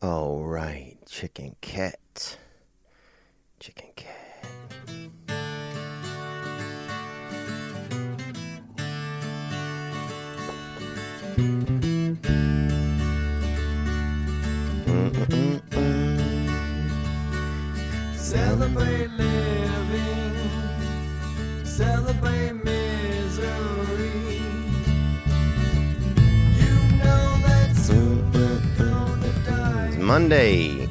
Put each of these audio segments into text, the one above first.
All right, chicken cat. Chicken cat. Celebrate living, celebrate misery. You know that soon we're gonna die. It's Monday.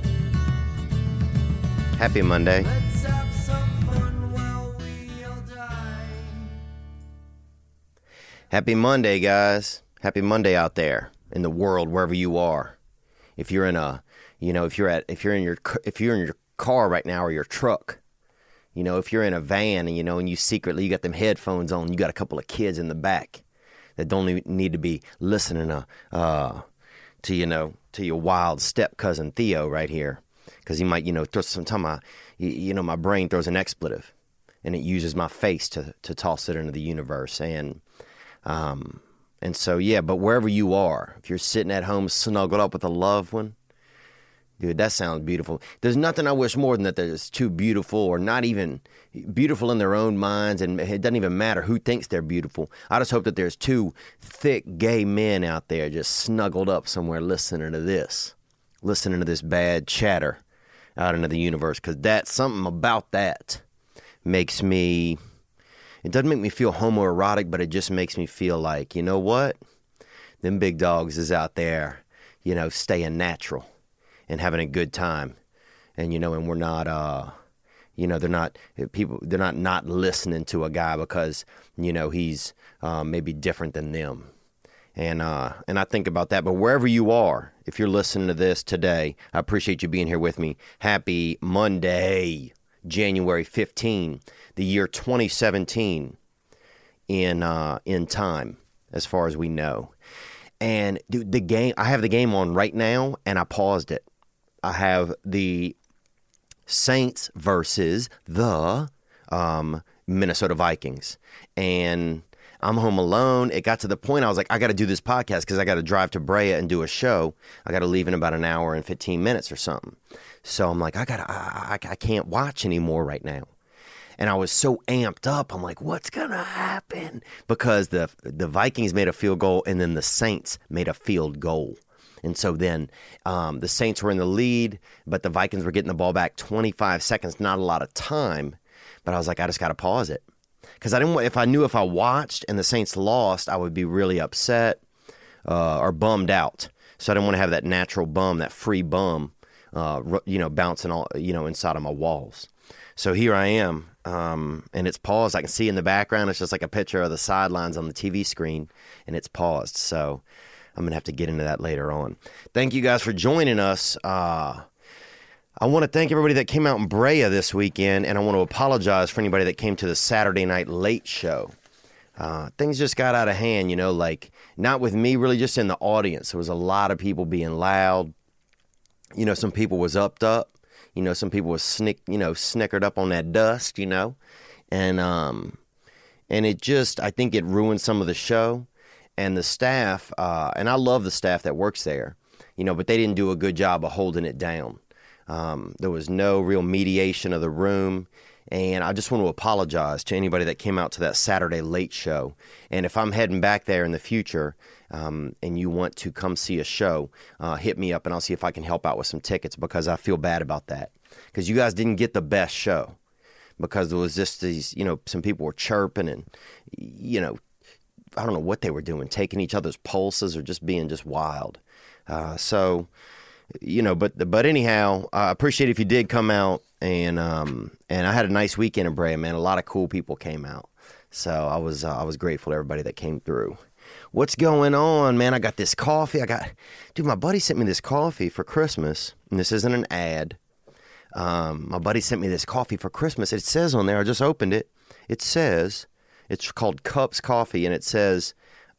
Happy Monday. Let's have some fun while we all die. Happy Monday, guys. Happy Monday out there in the world, wherever you are. If you're in a, if you're in your car right now, or your truck, if you're in a van and and you secretly got them headphones on, you got a couple of kids in the back that don't even need to be listening to your wild step cousin Theo right here, because he might throw some time. My brain throws an expletive, and it uses my face to toss it into the universe, and so yeah. But wherever you are, if you're sitting at home snuggled up with a loved one. Dude, that sounds beautiful. There's nothing I wish more than that there's two beautiful, or not even beautiful in their own minds, and it doesn't even matter who thinks they're beautiful. I just hope that there's two thick gay men out there just snuggled up somewhere listening to this bad chatter out into the universe, because that's something about that makes me, it doesn't make me feel homoerotic, but it just makes me feel like, you know what? Them big dogs is out there, staying natural and having a good time, and and we're not they're not listening to a guy because he's maybe different than them, and I think about that. But wherever you are, if you're listening to this today, I appreciate you being here with me. Happy Monday, January 15, the year 2017 in time, as far as we know. And dude, I have the game on right now, and I paused it. I have the Saints versus the Minnesota Vikings. And I'm home alone. It got to the point I was like, I got to do this podcast because I got to drive to Brea and do a show. I got to leave in about an hour and 15 minutes or something. So I'm like, I can't watch anymore right now. And I was so amped up. I'm like, what's going to happen? Because the Vikings made a field goal, and then the Saints made a field goal. And so then the Saints were in the lead, but the Vikings were getting the ball back 25 seconds, not a lot of time. But I was like, I just got to pause it. Because if I knew if I watched and the Saints lost, I would be really upset or bummed out. So I didn't want to have that natural bum, that free bum, bouncing all, inside of my walls. So here I am, and it's paused. I can see in the background, it's just like a picture of the sidelines on the TV screen, and it's paused. So I'm going to have to get into that later on. Thank you guys for joining us. I want to thank everybody that came out in Brea this weekend, and I want to apologize for anybody that came to the Saturday Night Late Show. Things just got out of hand, not with me, really just in the audience. There was a lot of people being loud. Some people was upped up. Some people was snickered up on that dust, and it just, I think it ruined some of the show. And the staff, and I love the staff that works there, but they didn't do a good job of holding it down. There was no real mediation of the room, and I just want to apologize to anybody that came out to that Saturday Late Show. And if I'm heading back there in the future, and you want to come see a show, hit me up, and I'll see if I can help out with some tickets, because I feel bad about that. Because you guys didn't get the best show, because there was just these, some people were chirping and, I don't know what they were doing, taking each other's pulses or just being just wild. But anyhow, I appreciate if you did come out, and I had a nice weekend in Brea, man. A lot of cool people came out. So I was grateful to everybody that came through. What's going on, man? I got this coffee. Dude, my buddy sent me this coffee for Christmas, and this isn't an ad. My buddy sent me this coffee for Christmas. It says on there, I just opened it. It says, it's called Cups Coffee, and it says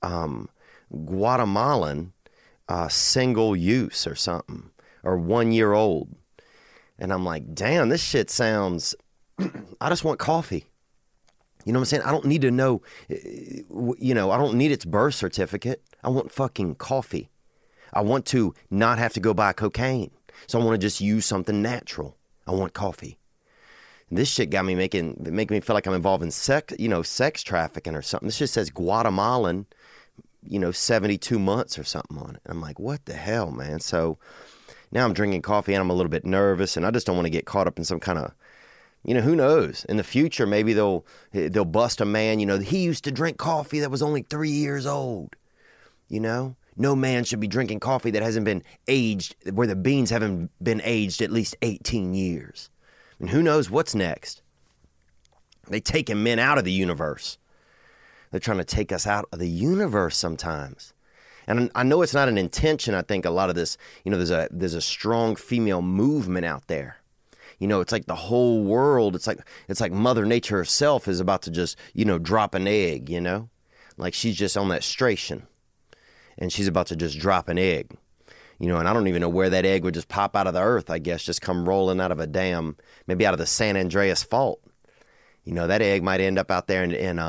Guatemalan single use or something, or 1 year old. And I'm like, damn, this shit sounds, I just want coffee. You know what I'm saying? I don't need to know, I don't need its birth certificate. I want fucking coffee. I want to not have to go buy cocaine. So I want to just use something natural. I want coffee. And this shit got me making me feel like I'm involved in sex trafficking or something. This shit says Guatemalan, 72 months or something on it. I'm like, what the hell, man? So now I'm drinking coffee and I'm a little bit nervous, and I just don't want to get caught up in some kind of, who knows? In the future, maybe they'll bust a man. He used to drink coffee that was only 3 years old. No man should be drinking coffee that hasn't been aged, where the beans haven't been aged at least 18 years. And who knows what's next? They taking men out of the universe. They're trying to take us out of the universe sometimes. And I know it's not an intention. I think a lot of this, there's a strong female movement out there. It's like the whole world. It's like Mother Nature herself is about to just, drop an egg, like she's just on that station. And she's about to just drop an egg, and I don't even know where that egg would just pop out of the earth, I guess, just come rolling out of maybe out of the San Andreas Fault. That egg might end up out there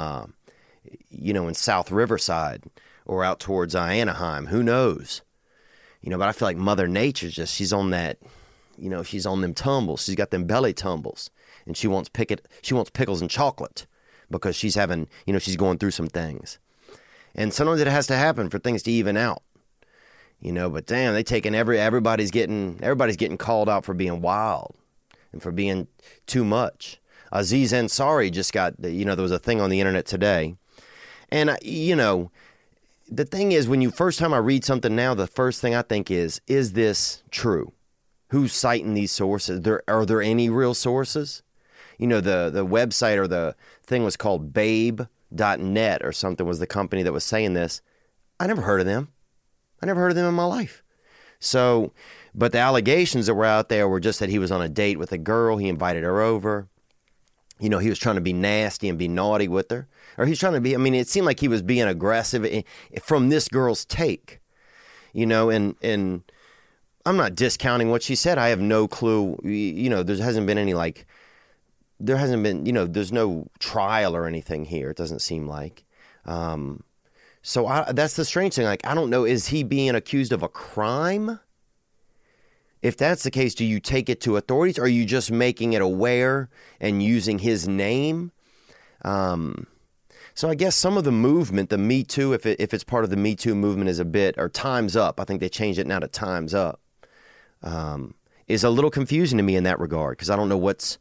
in South Riverside or out towards Anaheim. Who knows? But I feel like Mother Nature's she's on that, she's on them tumbles. She's got them belly tumbles, and she wants pickles and chocolate because she's having, she's going through some things. And sometimes it has to happen for things to even out, but damn, everybody's getting called out for being wild and for being too much. Aziz Ansari just got, there was a thing on the internet today. And, the thing is, when first time I read something now, the first thing I think is this true? Who's citing these sources? Are there any real sources? The website or the thing was called Babe.net or something was the company that was saying this. I never heard of them. I never heard of them in my life. So, but the allegations that were out there were just that he was on a date with a girl. He invited her over. He was trying to be nasty and be naughty with her. Or he's trying to be, it seemed like he was being aggressive from this girl's take. And I'm not discounting what she said. I have no clue. There hasn't been there's no trial or anything here. It doesn't seem like. So that's the strange thing. Like, I don't know, is he being accused of a crime? If that's the case, do you take it to authorities? Or are you just making it aware and using his name? So I guess some of the movement, the Me Too, if it's part of the Me Too movement, is a bit, or Time's Up. I think they changed it now to Time's Up. Is a little confusing to me in that regard, because I don't know what's,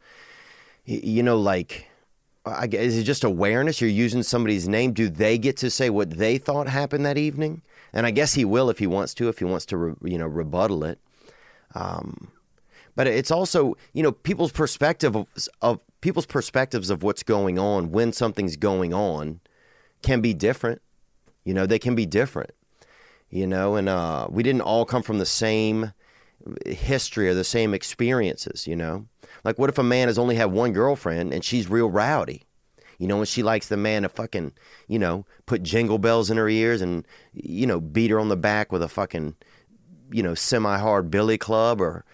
I guess, is it just awareness? You're using somebody's name. Do they get to say what they thought happened that evening? And I guess he will if he wants to rebuttal it. But it's also, people's perspectives of what's going on when something's going on can be different. They can be different. And we didn't all come from the same history or the same experiences. Like, what if a man has only had one girlfriend and she's real rowdy? And she likes the man to fucking, put jingle bells in her ears and, beat her on the back with a fucking, semi-hard billy club, or,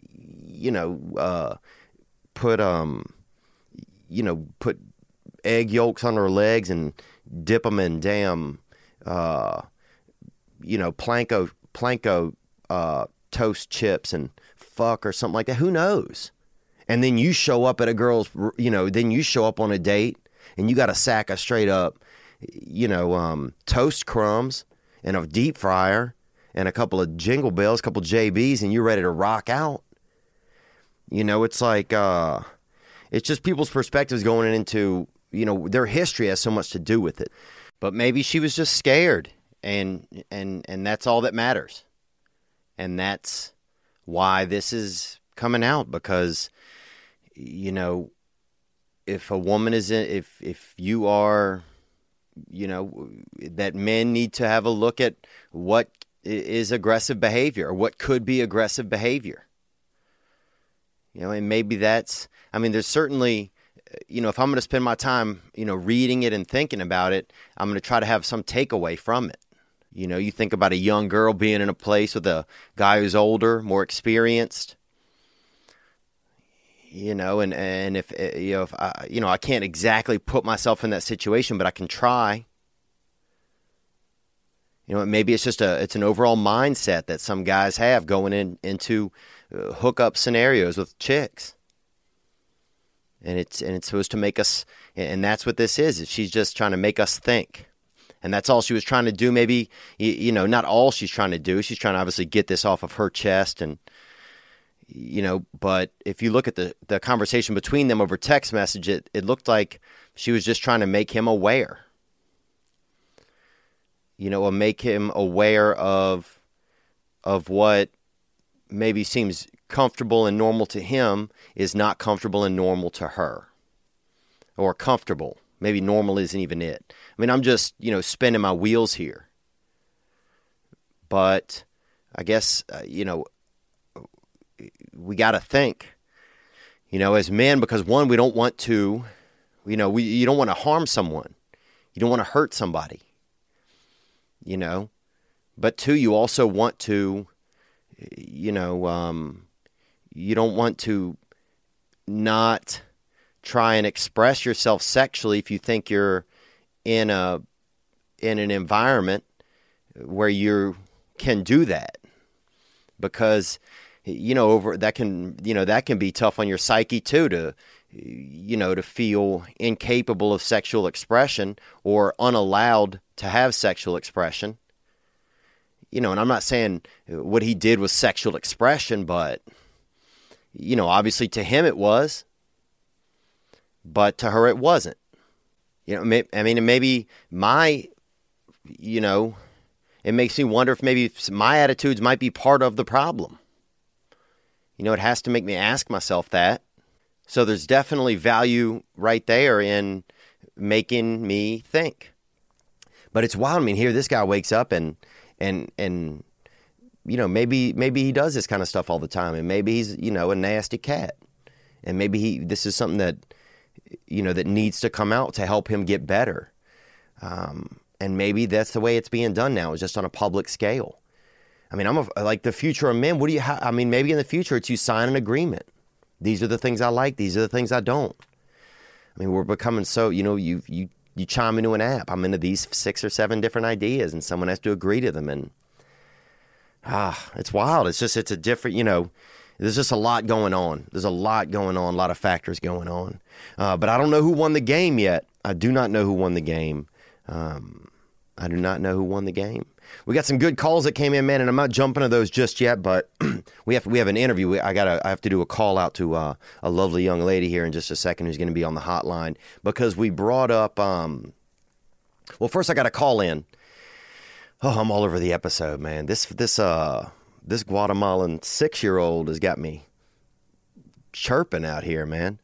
put egg yolks on her legs and dip them in damn, planko toast chips and fuck or something like that. Who knows? And then you show up at a girl's, then you show up on a date and you got a sack of straight up, toast crumbs and a deep fryer and a couple of jingle bells, a couple of JBs, and you're ready to rock out. It's like, it's just people's perspectives going into, their history has so much to do with it. But maybe she was just scared, and that's all that matters. And that's why this is coming out, because, if a woman is if you are, that men need to have a look at what is aggressive behavior, or what could be aggressive behavior. And maybe that's, there's certainly, if I'm going to spend my time, reading it and thinking about it, I'm going to try to have some takeaway from it. You think about a young girl being in a place with a guy who's older, more experienced, and if I can't exactly put myself in that situation, but I can try. You know, maybe it's just it's an overall mindset that some guys have going into hookup scenarios with chicks. And it's supposed to make us, and that's what this is. She's just trying to make us think. And that's all she was trying to do. Maybe, you know, not all she's trying to do. She's trying to obviously get this off of her chest. And, you know, but if you look at the conversation between them over text message, it looked like she was just trying to make him aware. You know, or make him aware of what maybe seems comfortable and normal to him is not comfortable and normal to her. Or comfortable. Maybe normal isn't even it. I mean, I'm just, you know, spinning my wheels here. But I guess, you know, we got to think, you know, as men, because one, we don't want to, you know, you don't want to harm someone. You don't want to hurt somebody, you know. But two, you also want to, you know, you don't want to not try and express yourself sexually if you think you're in an environment where you can do that, because you know that can be tough on your psyche too, to you know, to feel incapable of sexual expression or unallowed to have sexual expression. You know, and I'm not saying what he did was sexual expression, but you know, obviously to him it was, but to her it wasn't. You know, I mean, maybe you know, it makes me wonder if maybe my attitudes might be part of the problem. You know, it has to make me ask myself that. So there's definitely value right there in making me think. But it's wild. I mean, here this guy wakes up and you know, maybe he does this kind of stuff all the time, and maybe he's, you know, a nasty cat, and maybe this is something that, you know, that needs to come out to help him get better. And maybe that's the way it's being done now, is just on a public scale. I mean, like the future of men. I mean, maybe in the future it's you sign an agreement. These are the things I like. These are the things I don't. I mean, we're becoming so, you know, you chime into an app. I'm into these 6 or 7 different ideas, and someone has to agree to them. And it's wild. It's a different, you know, there's just a lot going on. There's a lot going on, a lot of factors going on. But I don't know who won the game yet. I do not know who won the game. I do not know who won the game. We got some good calls that came in, man, and I'm not jumping to those just yet, but we have an interview. I have to do a call out to a lovely young lady here in just a second who's going to be on the hotline, because we brought up, well, first I got a call in. Oh, I'm all over the episode, man. This Guatemalan 6-year-old has got me chirping out here, man.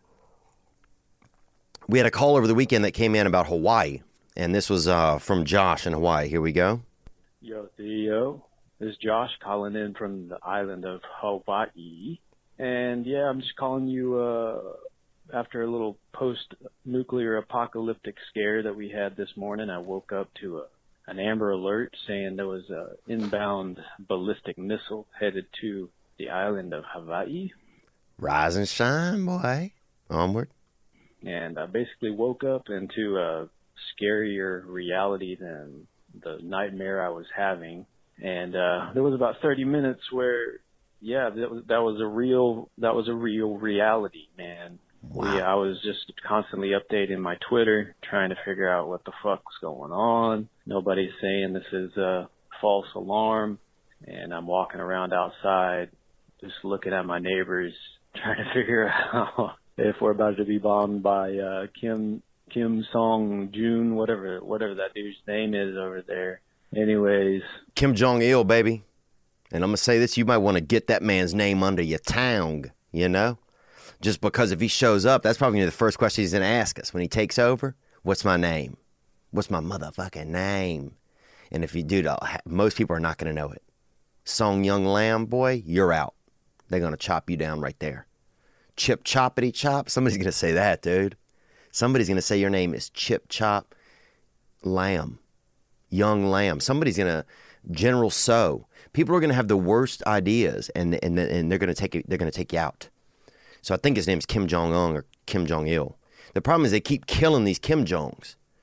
We had a call over the weekend that came in about Hawaii, and this was from Josh in Hawaii. Here we go. Yo, Theo. This is Josh calling in from the island of Hawaii. And yeah, I'm just calling you after a little post-nuclear apocalyptic scare that we had this morning. I woke up to an Amber Alert saying there was an inbound ballistic missile headed to the island of Hawaii. Rise and shine, boy. Onward. And I basically woke up into a scarier reality than the nightmare I was having. And there was about 30 minutes where, yeah, that was a real reality, man. Wow. I was just constantly updating my Twitter, trying to figure out what the fuck's going on. Nobody's saying this is a false alarm. And I'm walking around outside, just looking at my neighbors, trying to figure out if we're about to be bombed by Kim Jong-un, whatever that dude's name is over there. Anyways. Kim Jong-il, baby. And I'm going to say this, you might want to get that man's name under your tongue, you know? Just because if he shows up, that's probably the first question he's going to ask us when he takes over. What's my name? What's my motherfucking name? And if you do, most people are not going to know it. Song Young Lamb, boy, you're out. They're going to chop you down right there. Chip Choppity Chop. Somebody's going to say that, dude. Somebody's going to say your name is Chip Chop Lamb. Young Lamb. Somebody's going to General So. People are going to have the worst ideas, and they're going to take you out. So I think his name's Kim Jong-un or Kim Jong-il. The problem is they keep killing these Kim Jongs.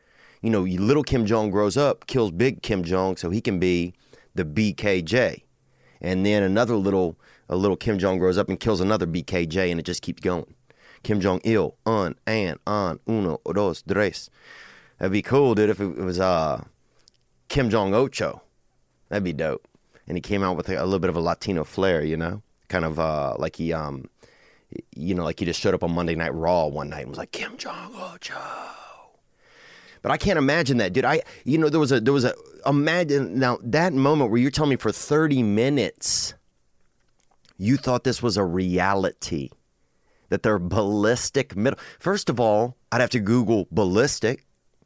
little Kim Jong grows up, kills big Kim Jong so he can be the BKJ. And then a little Kim Jong grows up and kills another BKJ, and it just keeps going. Kim Jong-il, uno, dos, tres. That'd be cool, dude, if it was Kim Jong-ocho. That'd be dope. And he came out with a little bit of a Latino flair, kind of like he, like he just showed up on Monday Night Raw one night and was like, Kim Jong-ocho. But I can't imagine that, dude. Imagine now that moment where you're telling me for 30 minutes you thought this was a reality, that they're ballistic middle. First of all, I'd have to Google ballistic.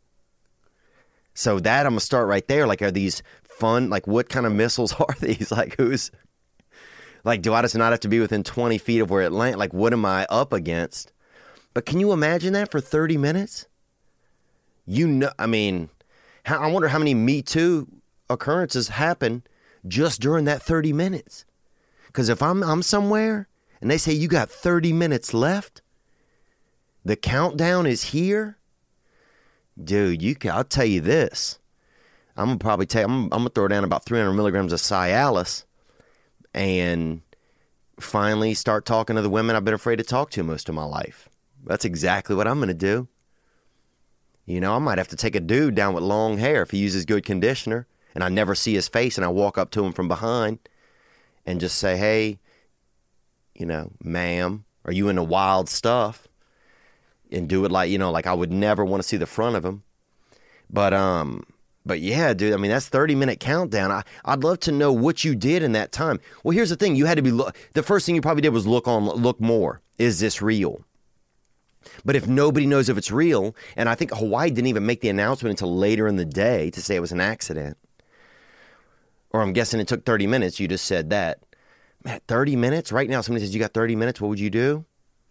So that I'm going to start right there. Like, are these fun? Like, what kind of missiles are these? Like, do I just not have to be within 20 feet of where it lands? Like, what am I up against? But can you imagine that for 30 minutes? I wonder how many Me Too occurrences happen just during that 30 minutes. Because if I'm somewhere and they say you got 30 minutes left, the countdown is here, dude. I'll tell you this. I'm gonna throw down about 300 milligrams of Cialis, and finally start talking to the women I've been afraid to talk to most of my life. That's exactly what I'm gonna do. I might have to take a dude down with long hair if he uses good conditioner, and I never see his face, and I walk up to him from behind and just say, hey, ma'am, are you into wild stuff? And do it like I would never want to see the front of him. But yeah, dude, that's 30-minute countdown. I'd love to know what you did in that time. Well, here's the thing. You had to be, the first thing you probably did was look more. Is this real? But if nobody knows if it's real, and I think Hawaii didn't even make the announcement until later in the day to say it was an accident, or I'm guessing it took 30 minutes, you just said that. Man, 30 minutes? Right now, somebody says you got 30 minutes, what would you do?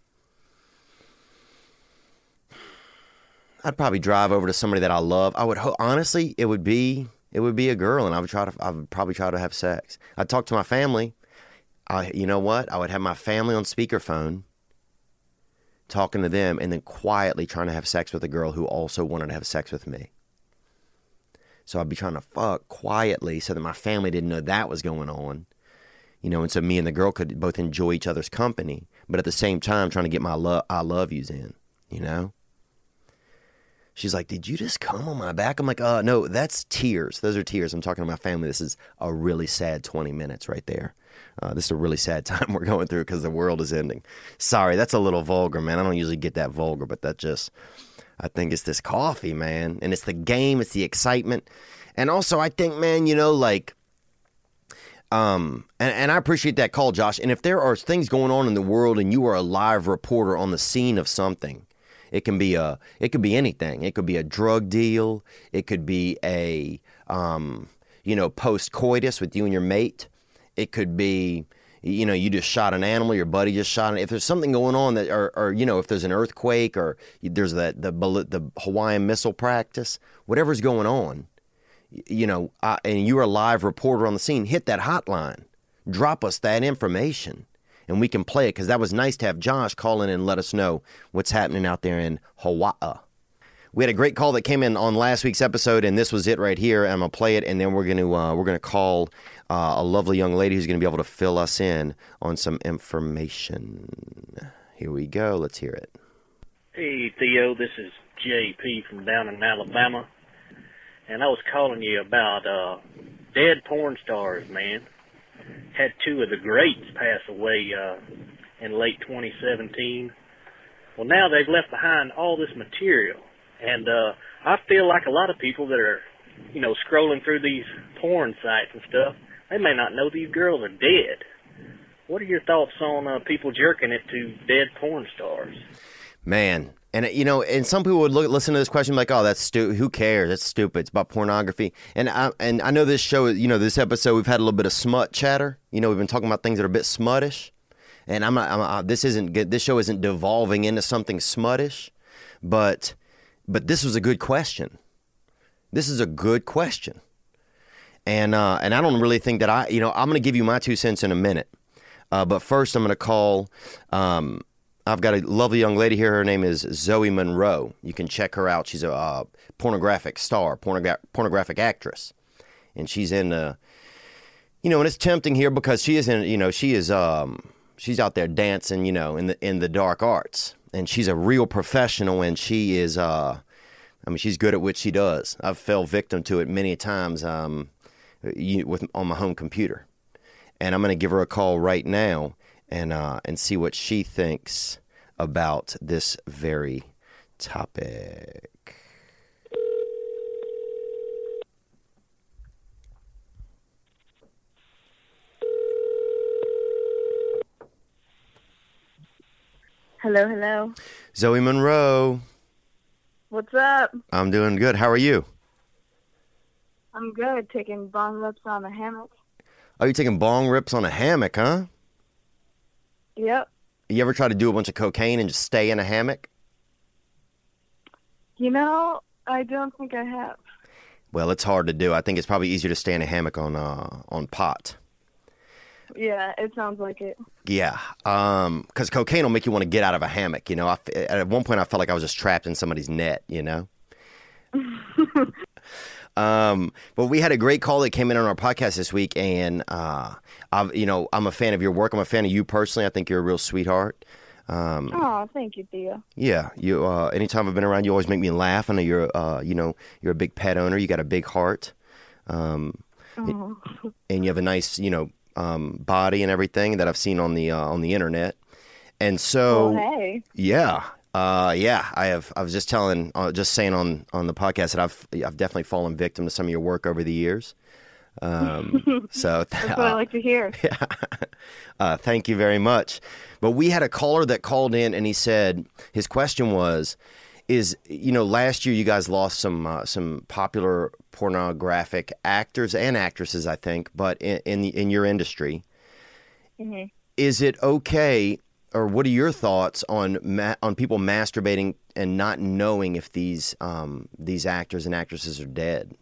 I'd probably drive over to somebody that I love. Honestly, it would be a girl, and I would probably try to have sex. I'd talk to my family. You know what? I would have my family on speakerphone, talking to them, and then quietly trying to have sex with a girl who also wanted to have sex with me. So I'd be trying to fuck quietly so that my family didn't know that was going on. And so me and the girl could both enjoy each other's company, but at the same time trying to get my I love yous in, She's like, did you just come on my back? I'm like, no, that's tears. Those are tears. I'm talking to my family. This is a really sad 20 minutes right there. This is a really sad time we're going through because the world is ending. Sorry, that's a little vulgar, man. I don't usually get that vulgar, but I think it's this coffee, man. And it's the game. It's the excitement. And also, I think, man, and I appreciate that call, Josh. And if there are things going on in the world and you are a live reporter on the scene of something, it could be anything. It could be a drug deal. It could be a, post-coitus with you and your mate. It could be, you just shot an animal, your buddy just shot it. If there's something going on that, or if there's an earthquake, or there's the Hawaiian missile practice, whatever's going on, and you're a live reporter on the scene, hit that hotline, drop us that information, and we can play it, because that was nice to have Josh call in and let us know what's happening out there in Hawaii. We had a great call that came in on last week's episode, and this was it right here. I'm gonna play it, and then we're gonna call a lovely young lady who's gonna be able to fill us in on some information. Here we go. Let's hear it. Hey Theo, this is JP from down in Alabama, and I was calling you about dead porn stars, man. Had two of the greats pass away in late 2017. Well, now they've left behind all this material. And I feel like a lot of people that are, scrolling through these porn sites and stuff, they may not know these girls are dead. What are your thoughts on people jerking it to dead porn stars? Man, and and some people would listen to this question like, "Oh, that's stupid. Who cares? That's stupid. It's about pornography." And I know this show, this episode, we've had a little bit of smut chatter. We've been talking about things that are a bit smuttish, and this show isn't devolving into something smuttish, but this was a good question. This is a good question. And I don't really think that I'm going to give you my 2 cents in a minute. But first I'm going to call, I'm I've got a lovely young lady here. Her name is Zoe Monroe. You can check her out. She's a pornographic star, pornographic actress. And she's in, and it's tempting here because she is in, she's out there dancing, in the dark arts. And she's a real professional, and she is, she's good at what she does. I've fell victim to it many times on my home computer. And I'm going to give her a call right now and see what she thinks about this very topic. Hello. Zoe Monroe. What's up? I'm doing good. How are you? I'm good. Taking bong rips on a hammock. Oh, you're taking bong rips on a hammock, huh? Yep. You ever try to do a bunch of cocaine and just stay in a hammock? I don't think I have. Well, it's hard to do. I think it's probably easier to stay in a hammock on pot. Yeah, it sounds like it. Yeah, because cocaine will make you want to get out of a hammock. At one point I felt like I was just trapped in somebody's net. But we had a great call that came in on our podcast this week, and I'm a fan of your work. I'm a fan of you personally. I think you're a real sweetheart. Oh, thank you, Theo. Yeah, you. Anytime I've been around, you always make me laugh. I know you're a big pet owner. You got a big heart, and you have a nice, body and everything that I've seen on the internet. And so, hey. Yeah. I was just saying on the podcast that I've definitely fallen victim to some of your work over the years. So That's what I like to hear. Yeah. Thank you very much. But we had a caller that called in, and he said his question was, last year you guys lost some popular pornographic actors and actresses, I think, but in your industry. Mm-hmm. Is it okay, or what are your thoughts on people masturbating and not knowing if these actors and actresses are dead?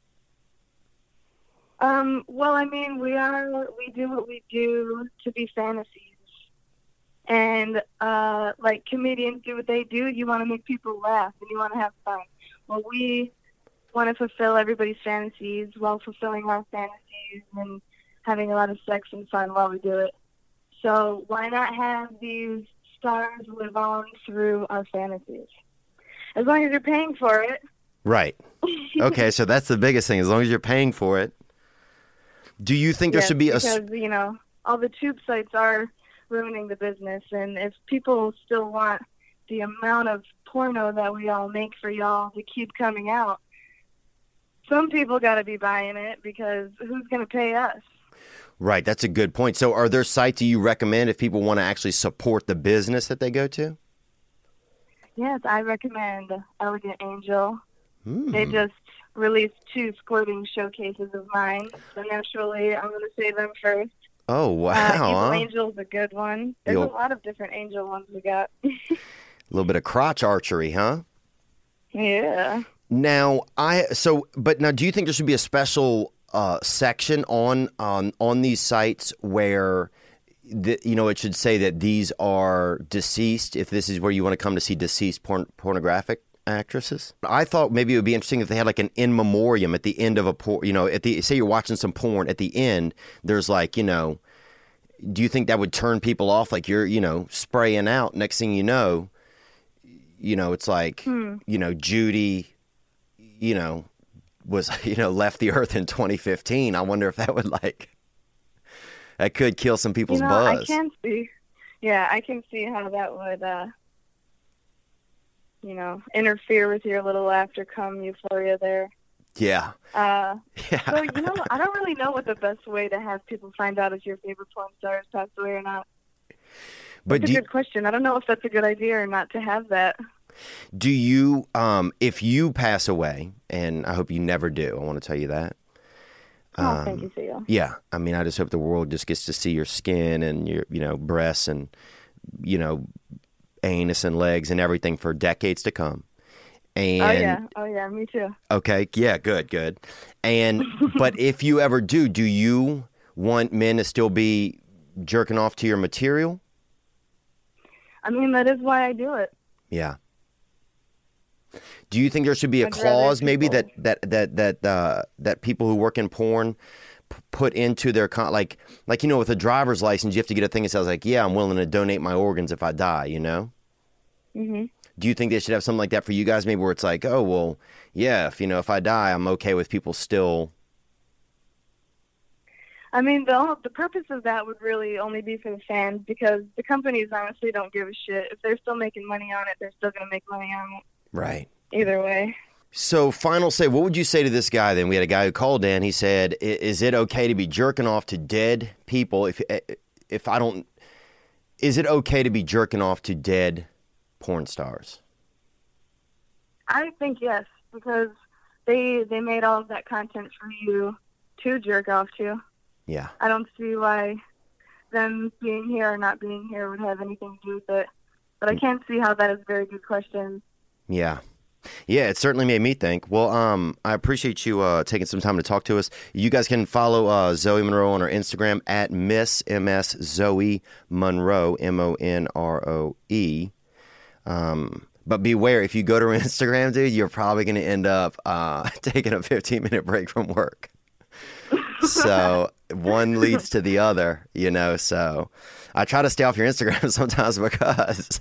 Well, we do what we do to be fantasies. And, like comedians do what they do, you want to make people laugh and you want to have fun. Well, we want to fulfill everybody's fantasies while fulfilling our fantasies and having a lot of sex and fun while we do it. So why not have these stars live on through our fantasies? As long as you're paying for it. Right. Okay, so that's the biggest thing. As long as you're paying for it. Do you think there should be because, all the tube sites are ruining the business, and if people still want the amount of porno that we all make for y'all to keep coming out, some people got to be buying it, because who's going to pay us? Right, that's a good point. So are there sites that you recommend if people want to actually support the business that they go to? Yes, I recommend Elegant Angel. They just released 2 squirting showcases of mine, so naturally I'm going to say them first. Oh, wow. Evil Angel's a good one. There's a lot of different angel ones we got. A little bit of crotch archery, huh? Yeah. Now, do you think there should be a special section on these sites where, it should say that these are deceased, if this is where you want to come to see deceased pornographic actresses? I thought maybe it would be interesting if they had like an in memoriam at the end of a say you're watching some porn, at the end there's like, do you think that would turn people off? Like you're, spraying out, next thing you know, it's like, Judy, was, left the earth in 2015. I wonder if that would that could kill some people's buzz. I can see how that would, interfere with your little after-cum euphoria there. Yeah. So, I don't really know what the best way to have people find out if your favorite porn star has passed away or not. That's a good question. I don't know if that's a good idea or not to have that. Do you, if you pass away, and I hope you never do, I want to tell you that. Thank you, Theo. Yeah. I just hope the world just gets to see your skin and your, breasts and, anus and legs and everything for decades to come. And oh yeah, me too. Okay, yeah, good. And but if you ever do you want men to still be jerking off to your material? I mean, that is why I do it. Yeah. Do you think there should be a I'd rather clause maybe people- that people who work in porn put into their like you know, with a driver's license you have to get a thing that says like, yeah, I'm willing to donate my organs if I die, you know? Hmm. Do you think they should have something like that for you guys maybe where it's like, oh, well, yeah, if I die, I'm okay with people still. I mean, the purpose of that would really only be for the fans, because the companies honestly don't give a shit. If they're still making money on it, they're still going to make money on it. Right. Either way. So final say, what would you say to this guy then? We had a guy who called in. He said, is it okay to be jerking off to dead people? If I don't, is it okay to be jerking off to dead porn stars? I think yes, because they made all of that content for you to jerk off to. Yeah. I don't see why them being here or not being here would have anything to do with it. But I can't see how that is a very good question. Yeah. Yeah, it certainly made me think. Well, I appreciate you taking some time to talk to us. You guys can follow Zoe Monroe on her Instagram at Miss MS Zoe Monroe, MONROE. But beware, if you go to her Instagram, dude, you're probably going to end up taking a 15-minute break from work. So one leads to the other, you know. So I try to stay off your Instagram sometimes because,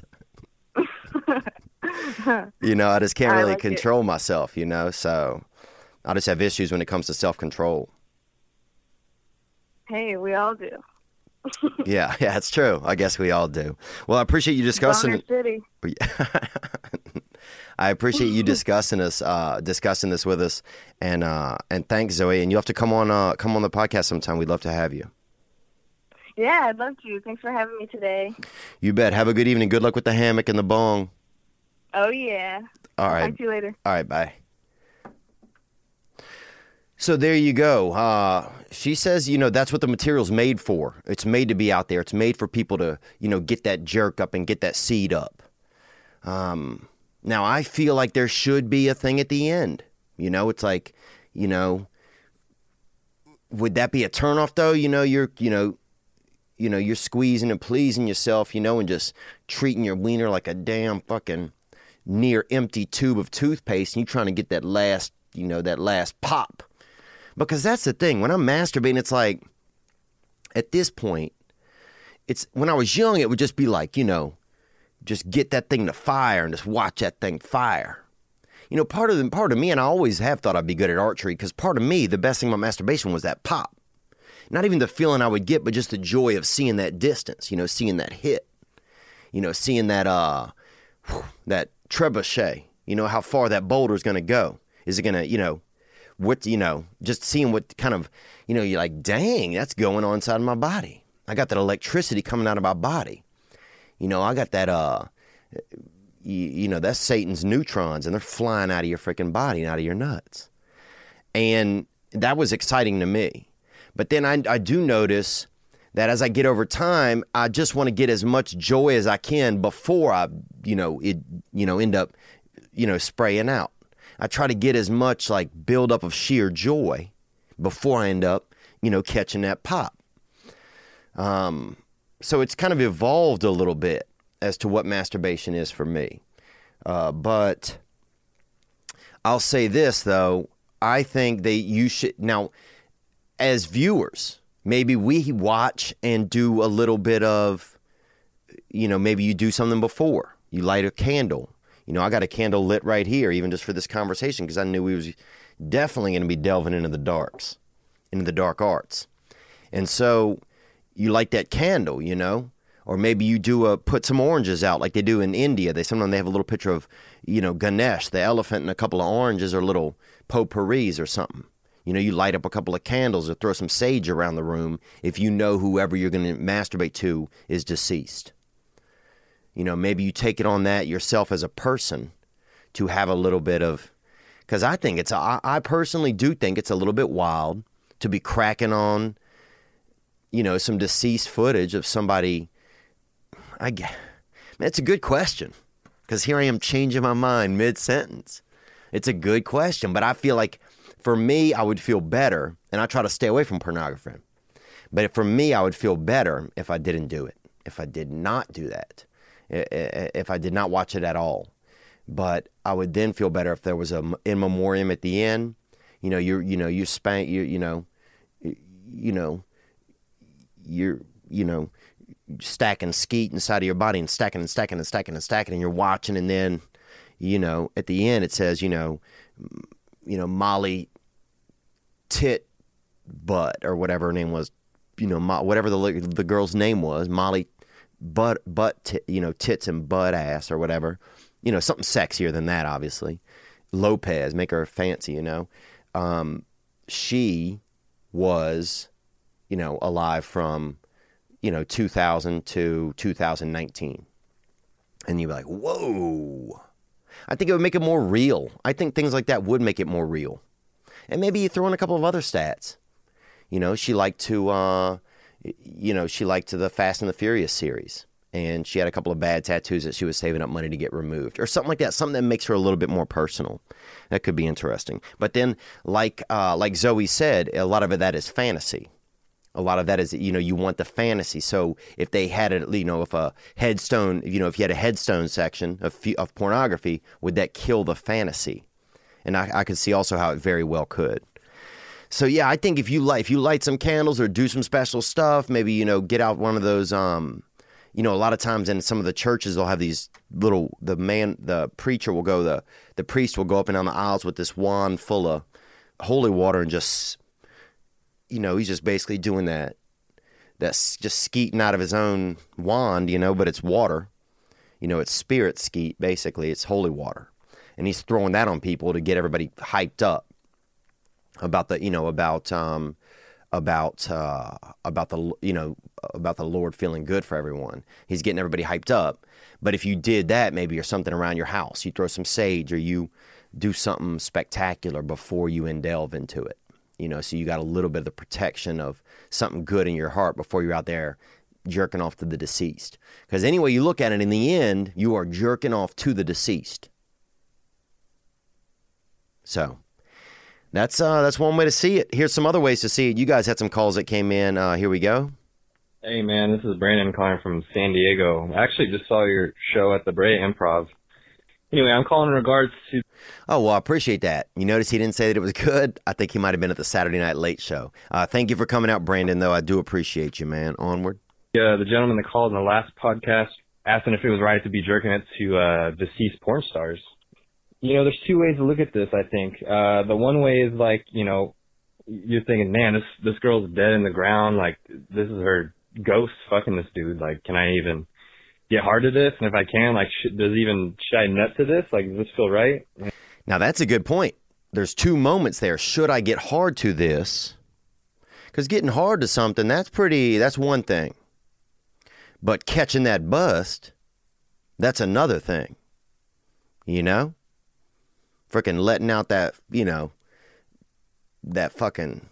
you know, I just can't I really like it. control myself, you know. So I just have issues when it comes to self-control. Hey, we all do. Yeah, it's true. I guess we all do. Well, I appreciate you discussing. Boner City. I appreciate you discussing this with us, and thanks, Zoe. And you'll have to come on the podcast sometime. We'd love to have you. Yeah, I'd love to. Thanks for having me today. You bet. Have a good evening. Good luck with the hammock and the bong. Oh, yeah. All right. Talk to you later. All right. Bye. So there you go. She says, you know, that's what the material's made for. It's made to be out there. It's made for people to, you know, get that jerk up and get that seed up. Now, I feel like there should be a thing at the end. You know, it's like, you know, would that be a turnoff though? You know, you're squeezing and pleasing yourself, you know, and just treating your wiener like a damn fucking near empty tube of toothpaste, and you're trying to get that last pop. Because that's the thing. When I'm masturbating, it's like, at this point, it's when I was young, it would just be like, you know, just get that thing to fire and just watch that thing fire. You know, part of me, and I always have thought I'd be good at archery, because part of me, the best thing about masturbation was that pop. Not even the feeling I would get, but just the joy of seeing that distance, you know, seeing that hit, you know, seeing that that trebuchet, you know, how far that boulder's going to go. Is it going to, you know, just seeing what kind of, you know, you're like, dang, that's going on inside of my body. I got that electricity coming out of my body. You know, I got that, you know, that's Satan's neutrons, and they're flying out of your freaking body and out of your nuts. And that was exciting to me. But then I do notice that as I get over time, I just want to get as much joy as I can before I, end up, spraying out. I try to get as much like buildup of sheer joy before I end up, catching that pop. So it's kind of evolved a little bit as to what masturbation is for me. But I'll say this, though. I think that you should, now, as viewers, maybe we watch and do a little bit of, maybe you do something before. You light a candle. I got a candle lit right here, even just for this conversation, because I knew we was definitely going to be delving into the darks, into the dark arts. And so you light that candle, or maybe you put some oranges out like they do in India. Sometimes they have a little picture of, Ganesh, the elephant, and a couple of oranges or little potpourris or something. You light up a couple of candles or throw some sage around the room if you know whoever you're going to masturbate to is deceased. Maybe you take it on that yourself as a person to have a little bit of, because I personally do think it's a little bit wild to be cracking on, some deceased footage of somebody. It's a good question, because here I am changing my mind mid-sentence. It's a good question, but I feel like for me, I would feel better, and I try to stay away from pornography. But for me, I would feel better if I didn't do it, if I did not do that. if I did not watch it at all. But I would then feel better if there was a in memoriam at the end. You're stacking skeet inside of your body and stacking and stacking and stacking and stacking, and you're watching, and then, at the end it says, Molly Tit Butt, or whatever her name was, whatever the girl's name was, Molly Butt, tits and butt ass or whatever, something sexier than that, obviously. Lopez, make her fancy, she was, alive from, 2000 to 2019. And you'd be like, whoa. I think it would make it more real. I think things like that would make it more real. And maybe you throw in a couple of other stats. She liked to, the Fast and the Furious series. And she had a couple of bad tattoos that she was saving up money to get removed. Or something like that. Something that makes her a little bit more personal. That could be interesting. But then, like Zoe said, a lot of that is fantasy. A lot of that is, you want the fantasy. So if they had it, if a headstone, if you had a headstone section of pornography, would that kill the fantasy? And I could see also how it very well could. So yeah, I think if you light some candles or do some special stuff, maybe, get out one of those, a lot of times in some of the churches, they'll have these little, the priest will go up and down the aisles with this wand full of holy water and just, he's just basically doing that's just skeeting out of his own wand, but it's water. It's spirit skeet, basically. It's holy water. And he's throwing that on people to get everybody hyped up about the, about the Lord feeling good for everyone. He's getting everybody hyped up. But if you did that, maybe you're something around your house, you throw some sage or you do something spectacular before you delve into it. So you got a little bit of the protection of something good in your heart before you're out there jerking off to the deceased. Because any way you look at it, in the end, you are jerking off to the deceased. So that's one way to see it. Here's some other ways to see it. You guys had some calls that came in. Here we go. Hey, man, this is Brandon calling from San Diego. I actually just saw your show at the Brea Improv. Anyway, I'm calling in regards to... Oh, well, I appreciate that. You notice he didn't say that it was good? I think he might have been at the Saturday Night Late Show. Thank you for coming out, Brandon, though. I do appreciate you, man. Onward. The gentleman that called in the last podcast asking if it was right to be jerking it to deceased porn stars. There's two ways to look at this, I think. The one way is like, you're thinking, man, this girl's dead in the ground. Like, this is her ghost fucking this dude. Like, can I even get hard to this? And if I can, like, should I nut to this? Like, does this feel right? Now, that's a good point. There's two moments there. Should I get hard to this? Because getting hard to something, that's one thing. But catching that bust, that's another thing. Freaking letting out that, that fucking,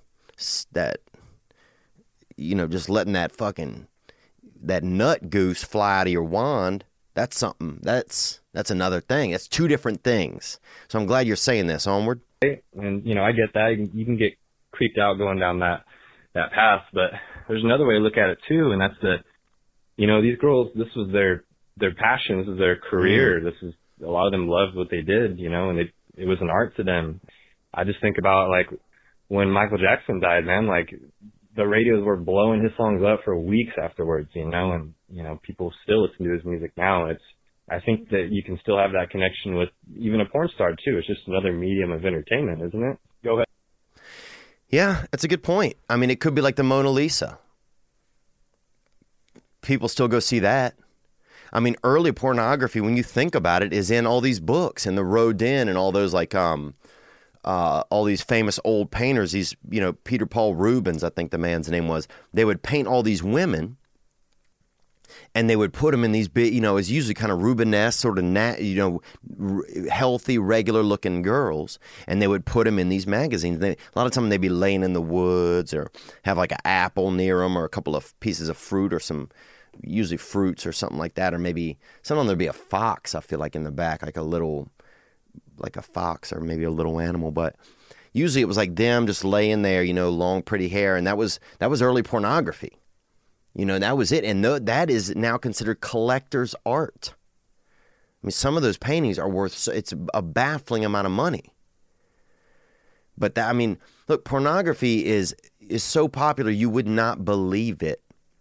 just letting that nut goose fly out of your wand. That's something. That's another thing. That's two different things. So I'm glad you're saying this. Onward. And, I get that. You can get creeped out going down that path. But there's another way to look at it, too, and that's that, these girls, this was their passion. This is their career. This is, a lot of them loved what they did, and it was an art to them. I just think about, like, when Michael Jackson died, man, like, the radios were blowing his songs up for weeks afterwards, and, people still listen to his music now. I think that you can still have that connection with even a porn star, too. It's just another medium of entertainment, isn't it? Go ahead. Yeah, that's a good point. I mean, it could be like the Mona Lisa. People still go see that. I mean, early pornography, when you think about it, is in all these books and the Rodin and all those, like, all these famous old painters, these, Peter Paul Rubens, I think the man's name was. They would paint all these women and they would put them in these big, it's usually kind of Rubenesque, sort of, healthy, regular looking girls. And they would put them in these magazines. A lot of times they'd be laying in the woods or have like an apple near them or a couple of pieces of fruit or usually fruits or something like that. Or maybe sometimes there'd be a fox, I feel like, in the back, like a fox or maybe a little animal. But usually it was like them just laying there, long, pretty hair. And that was early pornography. You know, that was it. And that is now considered collector's art. I mean, some of those paintings are worth, it's a baffling amount of money. But that, I mean, look, pornography is so popular, you would not believe it.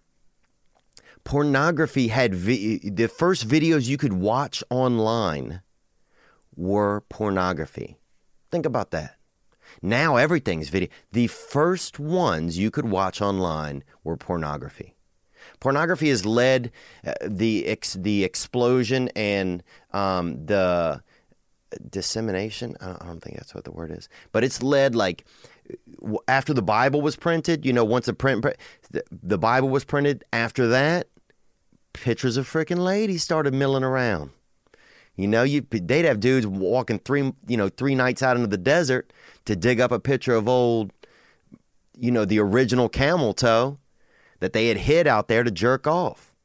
Pornography had, the first videos you could watch online were pornography. Think about that. Now everything's video. The first ones you could watch online were pornography. Pornography has led the explosion and the dissemination. I don't think that's what the word is, but it's led, like, after the Bible was printed. You know, once the Bible was printed, after that, pictures of freaking ladies started milling around. You know, they'd have dudes walking three nights out into the desert to dig up a picture of old, you know, the original camel toe that they had hid out there to jerk off.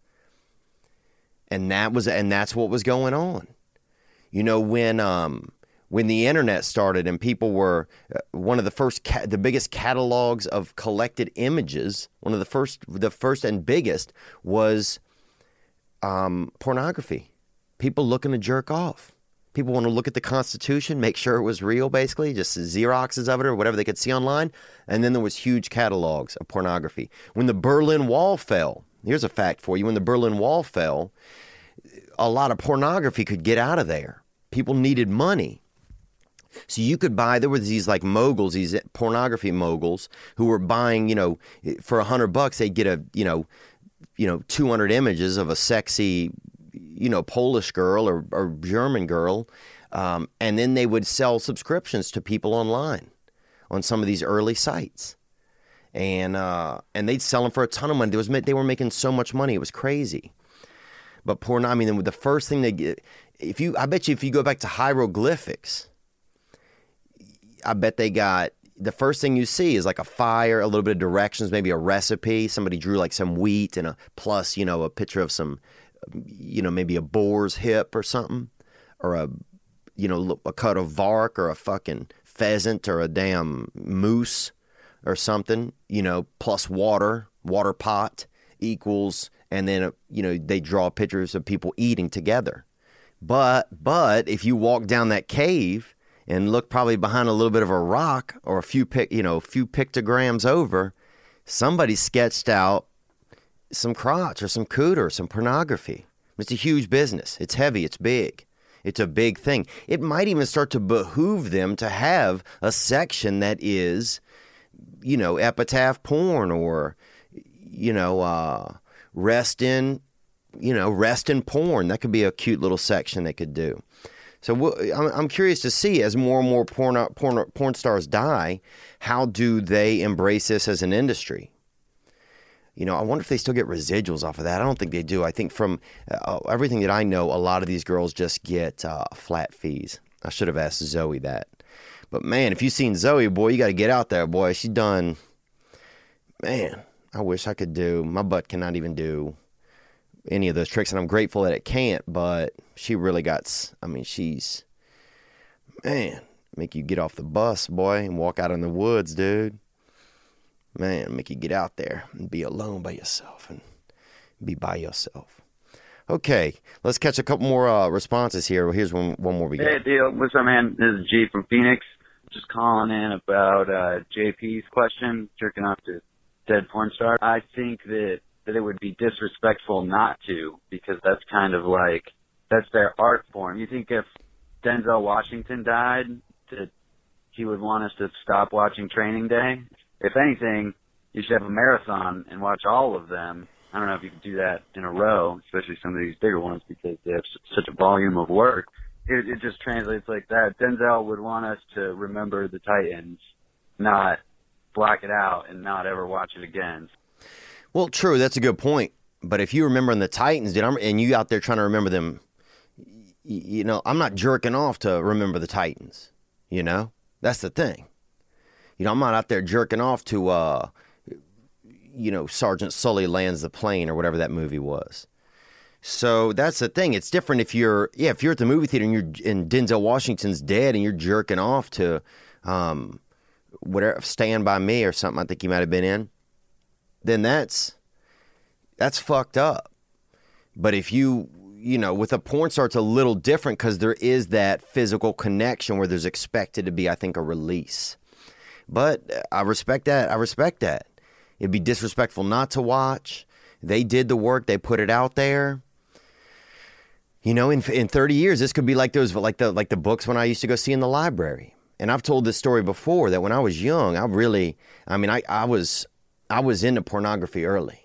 And that's what was going on. You know, when the internet started and people were one of the first, the biggest catalogs of collected images, one of the first and biggest was pornography. People looking to jerk off. People want to look at the Constitution, make sure it was real, basically, just Xeroxes of it or whatever they could see online. And then there was huge catalogs of pornography. When the Berlin Wall fell, here's a fact for you. When the Berlin Wall fell, a lot of pornography could get out of there. People needed money. So you could buy, there were these like moguls, these pornography moguls who were buying, you know, for $100, they'd get 200 images of a sexy, you know, Polish girl or German girl. And then they would sell subscriptions to people online on some of these early sites. And they'd sell them for a ton of money. They were making so much money. It was crazy. But porn, I mean, the first thing they get, I bet you if you go back to hieroglyphics, I bet they got, the first thing you see is like a fire, a little bit of directions, maybe a recipe. Somebody drew like some wheat and plus, you know, a picture of some, you know, maybe a boar's hip or something, or a cut of vark or a fucking pheasant or a damn moose or something, you know, plus water pot equals, and then, you know, they draw pictures of people eating together. But if you walk down that cave and look probably behind a little bit of a rock or a few pictograms over, somebody sketched out some crotch or some cooter or some pornography. It's a huge business. It's heavy. It's big. It's a big thing. It might even start to behoove them to have a section that is, you know, epitaph porn or, you know, rest in porn. That could be a cute little section they could do. So I'm curious to see, as more and more porn stars die, how do they embrace this as an industry? You know, I wonder if they still get residuals off of that. I don't think they do. I think from everything that I know, a lot of these girls just get flat fees. I should have asked Zoe that. But man, if you've seen Zoe, boy, you got to get out there, boy. She's done. Man, I wish I could do. My butt cannot even do any of those tricks, and I'm grateful that it can't, but she really got, I mean, she's, man, make you get off the bus, boy, and walk out in the woods, dude. Man, make you get out there and be alone by yourself and be by yourself. Okay, let's catch a couple more responses here. Here's one more we got. Hey, Deal. What's up, man? This is G from Phoenix. Just calling in about JP's question, jerking off to dead porn star. I think that it would be disrespectful not to, because that's kind of like, that's their art form. You think if Denzel Washington died, that he would want us to stop watching Training Day? If anything, you should have a marathon and watch all of them. I don't know if you could do that in a row, especially some of these bigger ones, because they have such a volume of work. It just translates like that. Denzel would want us to remember the Titans, not black it out and not ever watch it again. Well, true. That's a good point. But if you remember the Titans, dude, and you out there trying to remember them, you know, I'm not jerking off to remember the Titans. You know, that's the thing. You know, I'm not out there jerking off to, you know, Sergeant Sully lands the plane or whatever that movie was. So that's the thing. It's different if you're at the movie theater and Denzel Washington's dead and you're jerking off to, whatever, Stand By Me or something I think he might have been in. Then that's, that's fucked up. But if with a porn star, it's a little different because there is that physical connection where there's expected to be, I think, a release. But I respect that. It'd be disrespectful not to watch. They did the work. They put it out there. In 30 years, this could be like the books when I used to go see in the library. And I've told this story before that when I was young, I was into pornography early.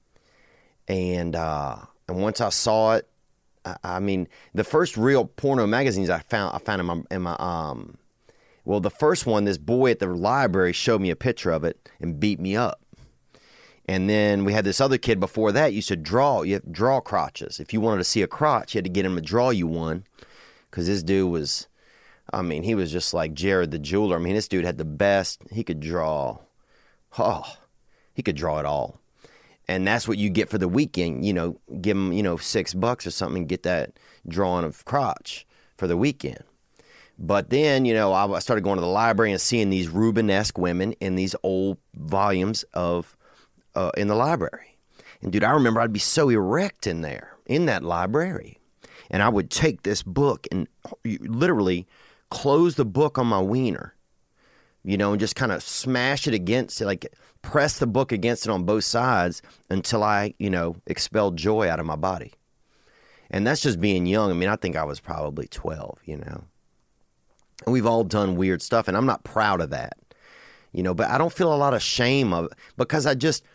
And once I saw it, the first real porno magazines I found in my the first one, this boy at the library showed me a picture of it and beat me up. And then we had this other kid before that used to draw. You have to draw crotches. If you wanted to see a crotch, you had to get him to draw you one. Because this dude was, he was just like Jared the Jeweler. This dude had the best. He could draw. Oh, he could draw it all. And that's what you get for the weekend. Give him, $6 or something and get that drawing of crotch for the weekend. But then, I started going to the library and seeing these Rubenesque women in these old volumes of in the library. And dude, I remember I'd be so erect in there, in that library. And I would take this book and literally close the book on my wiener, and just kind of smash it against it, like press the book against it on both sides until I, expelled joy out of my body. And that's just being young. I think I was probably 12, And we've all done weird stuff, and I'm not proud of that, but I don't feel a lot of shame of it because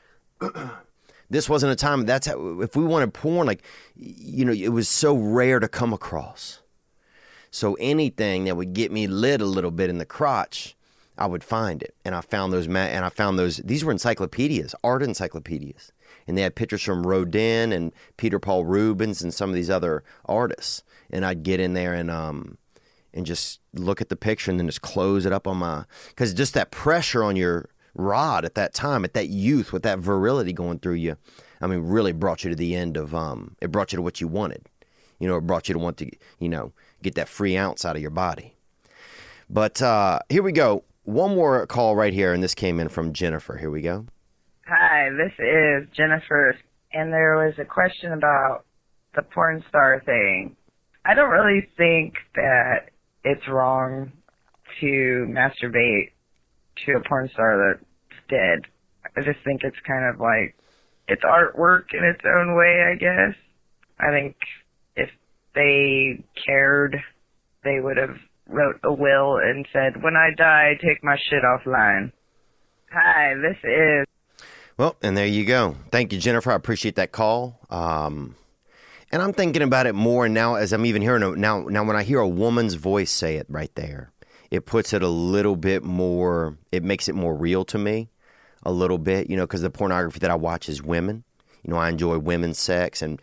this wasn't a time, if we wanted porn, it was so rare to come across. So anything that would get me lit a little bit in the crotch, I would find it. And I found those, these were encyclopedias, art encyclopedias. And they had pictures from Rodin and Peter Paul Rubens and some of these other artists. And I'd get in there and just look at the picture and then just close it up on because just that pressure on your rod at that time, at that youth, with that virility going through you, really brought you to the end of, it brought you to what you wanted. It brought you to want to, get that free ounce out of your body. But here we go. One more call right here, and this came in from Jennifer. Here we go. Hi, this is Jennifer, and there was a question about the porn star thing. I don't really think that it's wrong to masturbate to a porn star that's dead. I just think it's kind of like, it's artwork in its own way, I guess. I think if they cared, they would have wrote a will and said, when I die, take my shit offline. Hi, this is... Well, and there you go. Thank you, Jennifer. I appreciate that call. And I'm thinking about it more now as I'm even hearing now when I hear a woman's voice say it right there, it puts it a little bit more, it makes it more real to me a little bit, because the pornography that I watch is women. I enjoy women's sex and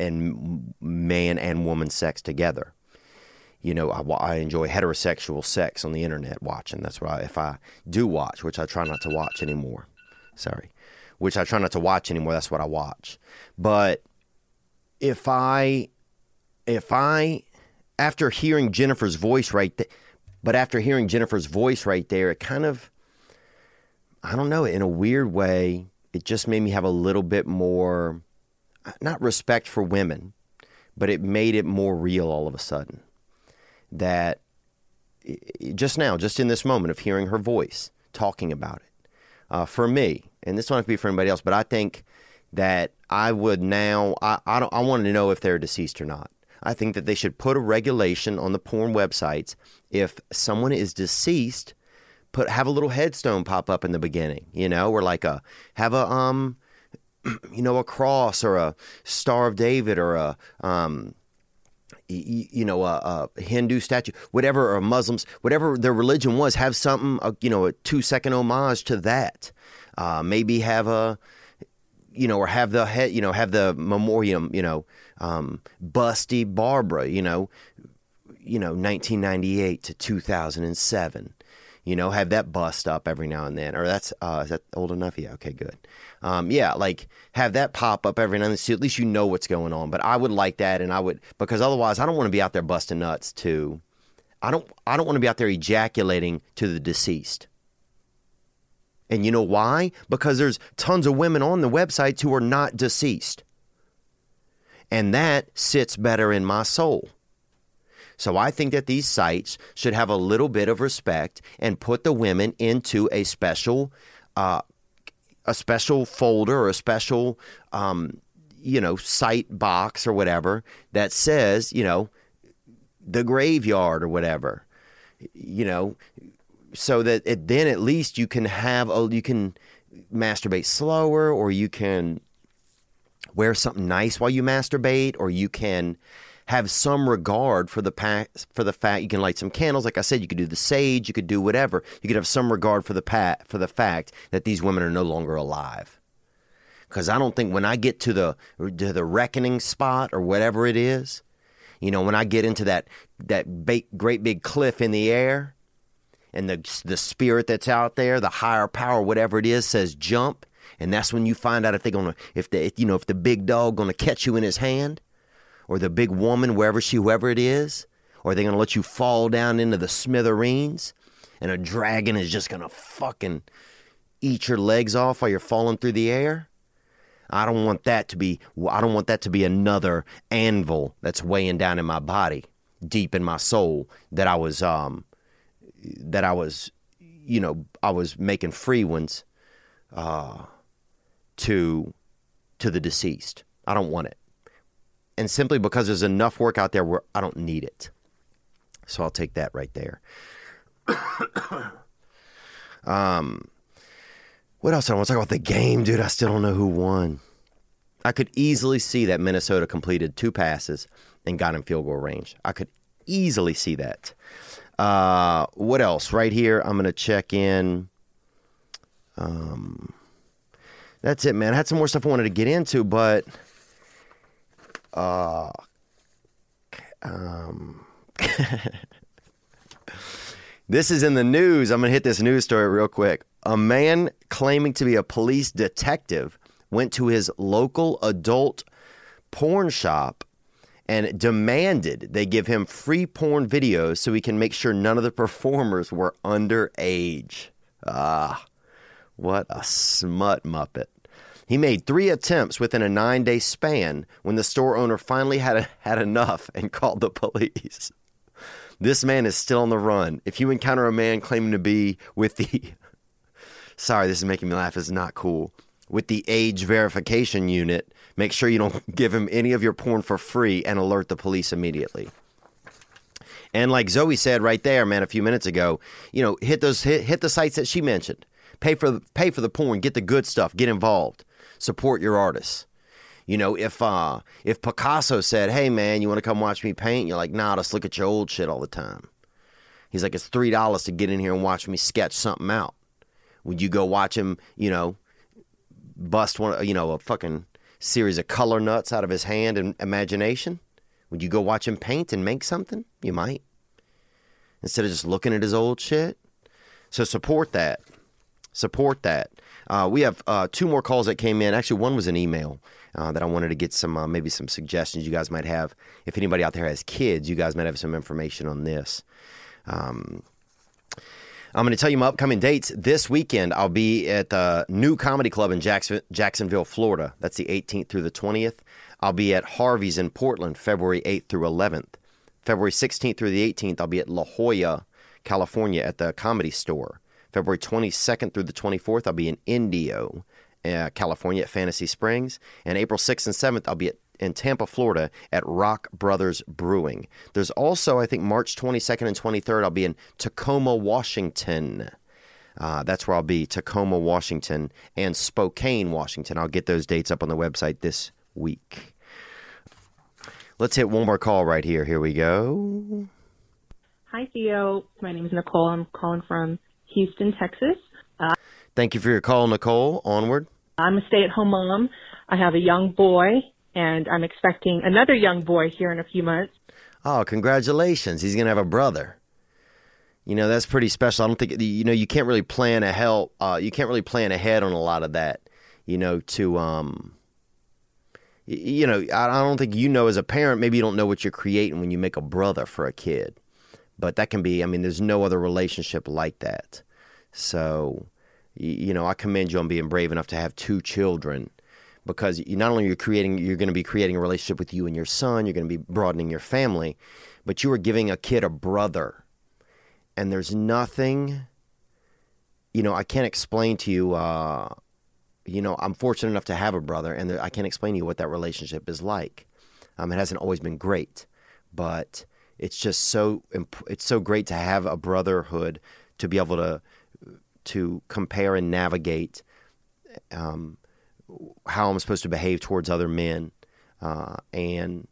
man and woman sex together. I enjoy heterosexual sex on the internet watching. That's what if I do watch, which I try not to watch anymore. Which I try not to watch anymore. That's what I watch. But if I, after hearing Jennifer's voice right there, it kind of, I don't know, in a weird way, it just made me have a little bit more, not respect for women, but it made it more real all of a sudden. That just now, just in this moment of hearing her voice, talking about it, for me, and this don't have to be for anybody else, but I think that I would now, I want to know if they're deceased or not. I think that they should put a regulation on the porn websites. If someone is deceased, have a little headstone pop up in the beginning, or have a cross or a Star of David or a Hindu statue, whatever, or Muslims, whatever their religion was, have something, a 2-second homage to that. Maybe have or have the head, have the memoriam, Busty Barbara, 1998 to 2007. Have that bust up every now and then. Or that's, is that old enough? Yeah, okay, good. Have that pop up every now and then, so at least you know what's going on. But I would like that, and because otherwise I don't want to be out there busting nuts to, I don't want to be out there ejaculating to the deceased. And you know why? Because there's tons of women on the websites who are not deceased. And that sits better in my soul. So I think that these sites should have a little bit of respect and put the women into a special folder or a special, site box or whatever that says, the graveyard or whatever, so that then at least you can you can masturbate slower, or you can wear something nice while you masturbate, or you can have some regard for the fact you can light some candles. Like I said, you could do the sage, you could do whatever. You could have some regard for the fact that these women are no longer alive. Because I don't think when I get to the reckoning spot or whatever it is, when I get into that great big cliff in the air, and the spirit that's out there, the higher power, whatever it is, says jump, and that's when you find out if the big dog gonna catch you in his hand, or the big woman, whoever it is, or are they gonna let you fall down into the smithereens, and a dragon is just gonna fucking eat your legs off while you're falling through the air? I don't want that to be another anvil that's weighing down in my body, deep in my soul, that I was making free ones to the deceased. I don't want it. And simply because there's enough work out there where I don't need it. So I'll take that right there. What else? I want to talk about the game, dude. I still don't know who won. I could easily see that Minnesota completed 2 passes and got in field goal range. I could easily see that. What else? Right here, I'm going to check in. That's it, man. I had some more stuff I wanted to get into, but this is in the news. I'm going to hit this news story real quick. A man claiming to be a police detective went to his local adult porn shop and demanded they give him free porn videos so he can make sure none of the performers were underage. What a smut muppet. He made 3 attempts within a 9-day span when the store owner finally had enough and called the police. This man is still on the run. If you encounter a man claiming to be with the... Sorry, this is making me laugh. It's not cool. With the age verification unit, make sure you don't give him any of your porn for free and alert the police immediately. And like Zoe said right there, man, a few minutes ago, hit the sites that she mentioned. Pay for the porn. Get the good stuff. Get involved. Support your artists. If Picasso said, "Hey man, you want to come watch me paint?" You're like, "Nah, just look at your old shit all the time." He's like, "It's $3 to get in here and watch me sketch something out." Would you go watch him, bust a fucking series of color nuts out of his hand and imagination? Would you go watch him paint and make something? You might. Instead of just looking at his old shit. So support that. Support that. We have 2 more calls that came in. Actually, one was an email that I wanted to get some, maybe some suggestions you guys might have. If anybody out there has kids, you guys might have some information on this. I'm going to tell you my upcoming dates. This weekend, I'll be at the New Comedy Club in Jacksonville, Florida. That's the 18th through the 20th. I'll be at Harvey's in Portland, February 8th through 11th. February 16th through the 18th, I'll be at La Jolla, California at the Comedy Store. February 22nd through the 24th, I'll be in Indio, California at Fantasy Springs. And April 6th and 7th, I'll be in Tampa, Florida at Rock Brothers Brewing. There's also, I think, March 22nd and 23rd, I'll be in Tacoma, Washington. That's where I'll be, Tacoma, Washington, and Spokane, Washington. I'll get those dates up on the website this week. Let's hit one more call right here. Here we go. Hi, Theo. My name is Nicole. I'm calling from Houston, Texas. Thank you for your call, Nicole. Onward. I'm a stay-at-home mom. I have a young boy, and I'm expecting another young boy here in a few months. Oh, congratulations. He's going to have a brother. That's pretty special. I don't think, you can't really plan ahead on a lot of that, I don't think as a parent, maybe you don't know what you're creating when you make a brother for a kid. But that can be, there's no other relationship like that. So, I commend you on being brave enough to have 2 children, because not only you're going to be creating a relationship with you and your son, you're going to be broadening your family, but you are giving a kid a brother. And there's nothing, I can't explain to you, I'm fortunate enough to have a brother, and I can't explain to you what that relationship is like. It hasn't always been great, but it's just it's so great to have a brotherhood, to be able to compare and navigate how I'm supposed to behave towards other men, and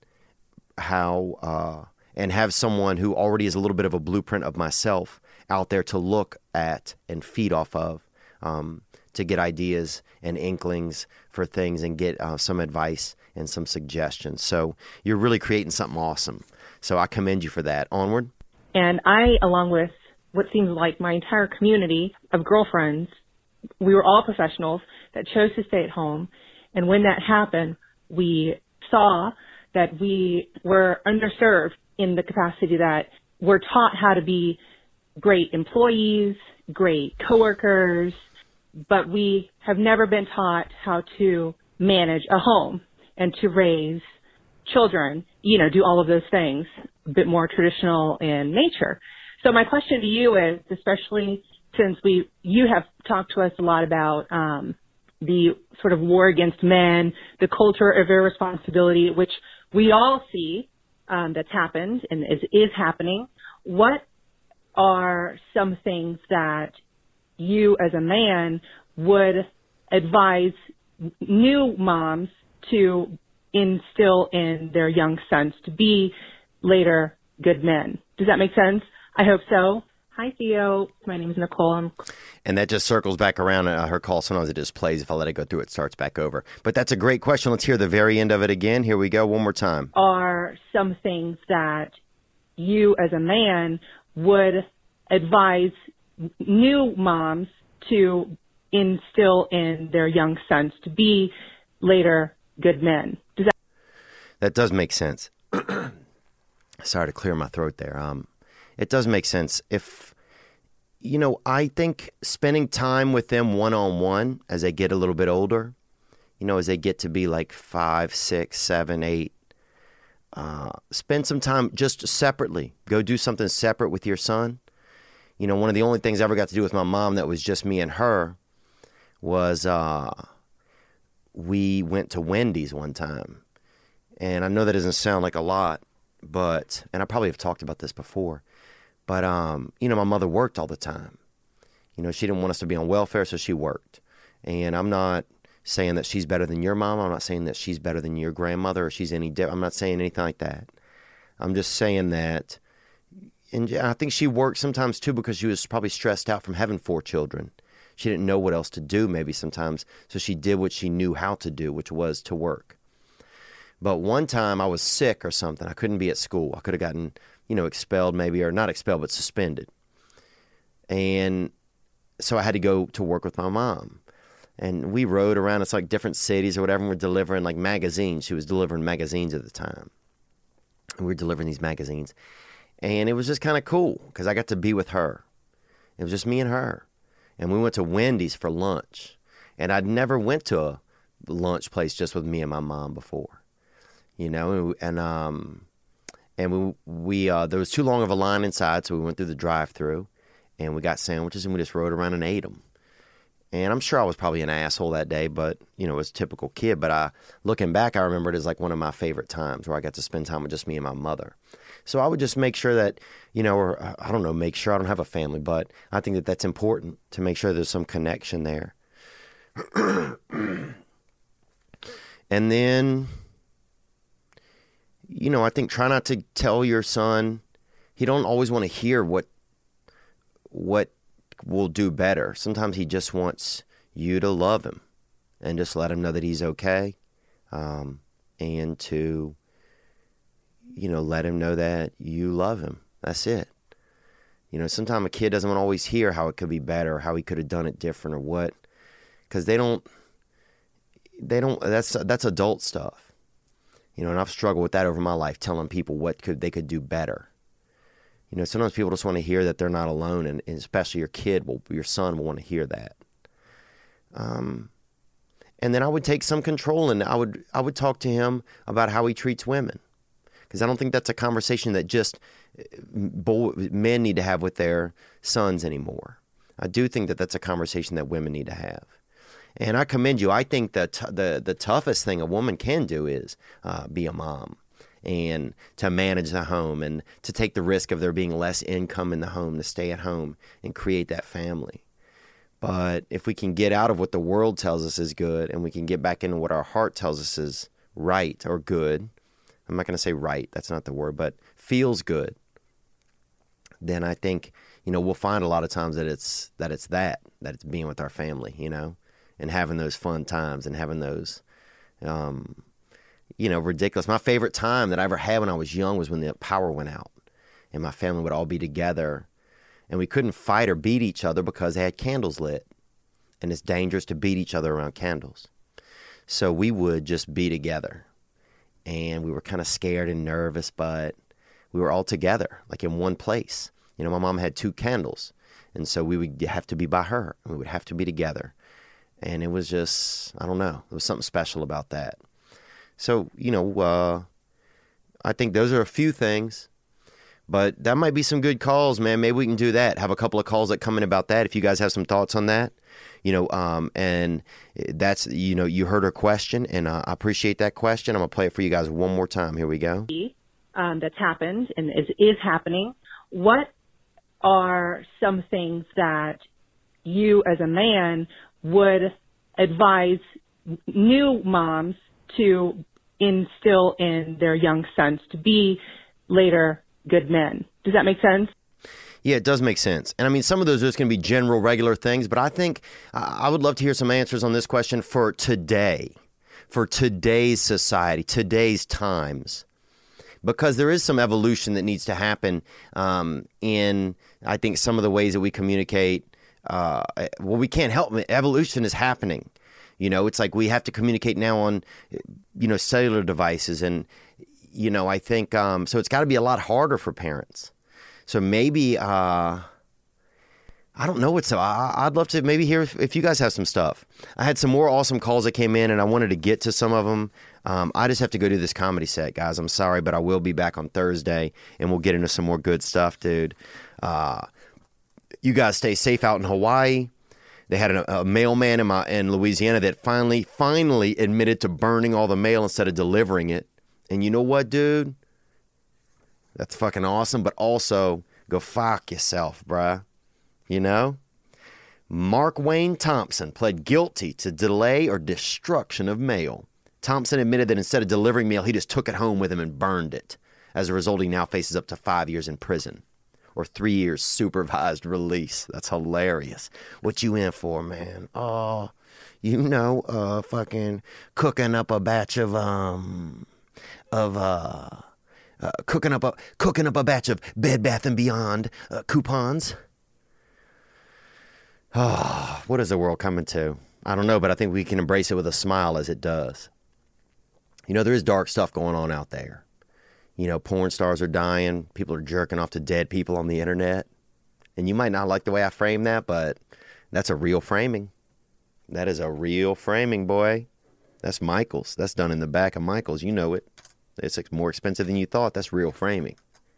how and have someone who already is a little bit of a blueprint of myself out there to look at and feed off of, to get ideas and inklings for things and get some advice and some suggestions. So you're really creating something awesome. So I commend you for that. Onward. And I, along with what seems like my entire community of girlfriends, we were all professionals that chose to stay at home. And when that happened, we saw that we were underserved in the capacity that we're taught how to be great employees, great coworkers, but we have never been taught how to manage a home and to raise children, do all of those things, a bit more traditional in nature. So my question to you is, especially since you have talked to us a lot about the sort of war against men, the culture of irresponsibility, which we all see that's happened and is happening. What are some things that you as a man would advise new moms to instill in their young sons to be later good men? Does that make sense? I hope so. Hi, Theo. My name is Nicole. And that just circles back around. Her call, sometimes it just plays. If I let it go through, it starts back over. But that's a great question. Let's hear the very end of it again. Here we go. One more time. Are some things that you as a man would advise new moms to instill in their young sons to be later good men? That does make sense. Sorry to clear my throat there. It does make sense. If, I think spending time with them one-on-one as they get a little bit older, as they get to be like 5, 6, 7, 8, spend some time just separately. Go do something separate with your son. One of the only things I ever got to do with my mom that was just me and her was we went to Wendy's one time. And I know that doesn't sound like a lot, and I probably have talked about this before, but, my mother worked all the time. She didn't want us to be on welfare, so she worked. And I'm not saying that she's better than your mom. I'm not saying that she's better than your grandmother or she's any different. I'm not saying anything like that. I'm just saying that, and I think she worked sometimes too because she was probably stressed out from having 4 children. She didn't know what else to do maybe sometimes, so she did what she knew how to do, which was to work. But one time I was sick or something. I couldn't be at school. I could have gotten, expelled maybe, or not expelled, but suspended. And so I had to go to work with my mom. And we rode around. It's like different cities or whatever. And we're delivering like magazines. She was delivering magazines at the time. And we were delivering these magazines. And it was just kind of cool because I got to be with her. It was just me and her. And we went to Wendy's for lunch. And I'd never went to a lunch place just with me and my mom before. And we there was too long of a line inside, so we went through the drive-thru, and we got sandwiches, and we just rode around and ate them. And I'm sure I was probably an asshole that day, but, as a typical kid. But looking back, I remember it as like one of my favorite times where I got to spend time with just me and my mother. So I would just make sure that, or I don't know, make sure I don't have a family, but I think that that's important to make sure there's some connection there. And then, I think try not to tell your son, he don't always want to hear what will do better. Sometimes he just wants you to love him and just let him know that he's okay. And to, let him know that you love him. That's it. Sometimes a kid doesn't want to always hear how it could be better, how he could have done it different or what, because they don't, that's adult stuff. And I've struggled with that over my life, telling people they could do better. Sometimes people just want to hear that they're not alone, and especially your son will want to hear that. And then I would take some control, and I would talk to him about how he treats women, because I don't think that's a conversation that just men need to have with their sons anymore. I do think that that's a conversation that women need to have. And I commend you. I think that the toughest thing a woman can do is be a mom and to manage the home and to take the risk of there being less income in the home, to stay at home and create that family. But if we can get out of what the world tells us is good and we can get back into what our heart tells us is right or good, I'm not going to say right, that's not the word, but feels good, then I think, we'll find a lot of times that it's being with our family, and having those fun times and having those, ridiculous. My favorite time that I ever had when I was young was when the power went out and my family would all be together. And we couldn't fight or beat each other because they had candles lit. And it's dangerous to beat each other around candles. So we would just be together. And we were kind of scared and nervous, but we were all together, like in one place. My mom had 2 candles. And so we would have to be by her. And we would have to be together. And it was just, I don't know. There was something special about that. So, I think those are a few things. But that might be some good calls, man. Maybe we can do that. Have a couple of calls that come in about that. If you guys have some thoughts on that, and that's, you heard her question, and I appreciate that question. I'm going to play it for you guys one more time. Here we go. That's happened and is happening. What are some things that you as a man would advise new moms to instill in their young sons to be later good men? Does that make sense? Yeah, it does make sense. And I mean, some of those are just going to be general, regular things, but I think I would love to hear some answers on this question for today, for today's society, today's times, because there is some evolution that needs to happen in, I think, some of the ways that we communicate. We can't help it. Evolution is happening. It's like we have to communicate now on, cellular devices, and I think, so it's got to be a lot harder for parents. So maybe, I don't know what, so I'd love to maybe hear if you guys have some stuff. I had some more awesome calls that came in, and I wanted to get to some of them. I just have to go do this comedy set, guys. I'm sorry, but I will be back on Thursday, and we'll get into some more good stuff, dude. You guys stay safe out in Hawaii. They had a mailman in Louisiana that finally admitted to burning all the mail instead of delivering it. And you know what, dude? That's fucking awesome, but also go fuck yourself, bruh. Mark Wayne Thompson pled guilty to delay or destruction of mail. Thompson admitted that instead of delivering mail, he just took it home with him and burned it. As a result, he now faces up to 5 years in prison or 3 years supervised release. That's hilarious. What you in for, man? Oh, fucking cooking up a batch of cooking up a batch of Bed Bath & Beyond coupons. Oh, what is the world coming to? I don't know, but I think we can embrace it with a smile as it does. There is dark stuff going on out there. Porn stars are dying. People are jerking off to dead people on the internet. And you might not like the way I frame that, but that's a real framing. That is a real framing, boy. That's Michaels. That's done in the back of Michaels. You know it. It's more expensive than you thought. That's real framing.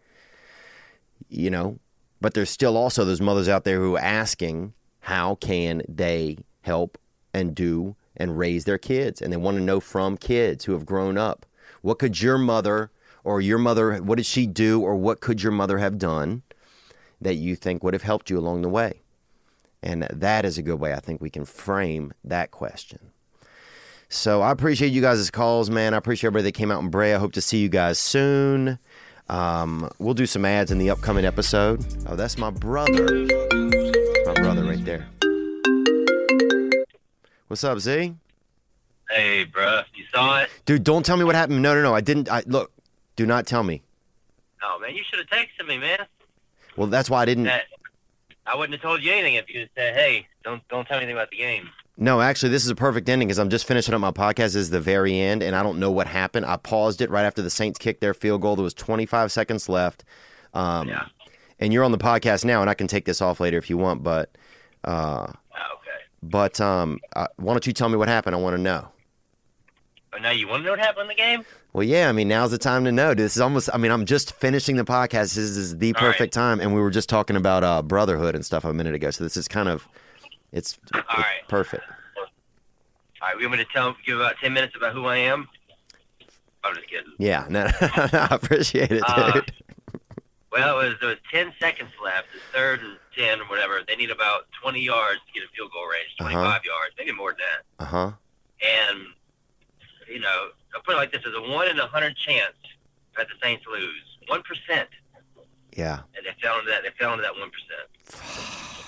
But there's still also those mothers out there who are asking, how can they help and do and raise their kids? And they want to know from kids who have grown up. What could your mother or your mother, what did she do, or what could your mother have done that you think would have helped you along the way? And that is a good way I think we can frame that question. So I appreciate you guys' calls, man. I appreciate everybody that came out in Brea. I hope to see you guys soon. We'll do some ads in the upcoming episode. Oh, that's my brother. My brother right there. What's up, Z? Hey, bruh. You saw it? Dude, don't tell me what happened. No. I didn't. Look, do not tell me. Oh, man, you should have texted me, man. Well, that's why I didn't. I wouldn't have told you anything if you had said, hey, don't tell me anything about the game. No, actually, this is a perfect ending because I'm just finishing up my podcast. This is the very end, and I don't know what happened. I paused it right after the Saints kicked their field goal. There was 25 seconds left. And you're on the podcast now, and I can take this off later if you want, but okay. But why don't you tell me what happened? I want to know. Oh, now you want to know what happened in the game? Well, yeah, I mean, now's the time to know. This is almost, I mean, I'm just finishing the podcast. This is the perfect time. And we were just talking about brotherhood and stuff a minute ago. So this is kind of, it's perfect. All right, we want me to give about 10 minutes about who I am? I'm just kidding. Yeah, no, I appreciate it, dude. Well, there was 10 seconds left. It's third and 10 or whatever. They need about 20 yards to get a field goal range, 25 yards, maybe more than that. Uh-huh. And, you know, I'll put it like this. There's a 1 in 100 chance that the Saints lose. 1%. Yeah. And they fell into that 1%.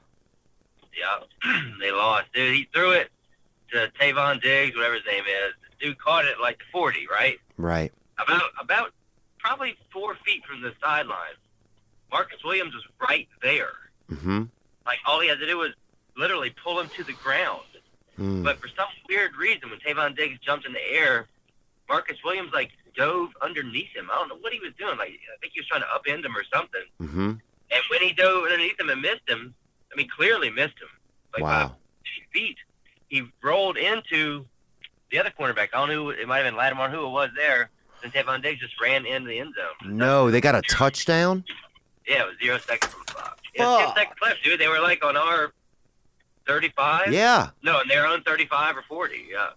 Yeah. They lost. Dude, he threw it to Tavon Diggs, whatever his name is. The dude caught it at like the 40, right? Right. About probably 4 feet from the sideline. Marcus Williams was right there. Mm-hmm. Like, all he had to do was literally pull him to the ground. But for some weird reason, when Tavon Diggs jumped in the air, Marcus Williams, like, dove underneath him. I don't know what he was doing. Like, I think he was trying to upend him or something. Mm-hmm. And when he dove underneath him and missed him, I mean, clearly missed him. Like, wow. by 2 feet. He rolled into the other cornerback. I don't know who, it might have been Lattimore, who it was there. And Tavon Diggs just ran into the end zone. No, they got a touchdown? Yeah, it was 0 seconds from the clock. Yeah, 10 seconds left, dude. They were like on our 35. Yeah. No, on their own 35 or 40. Yeah.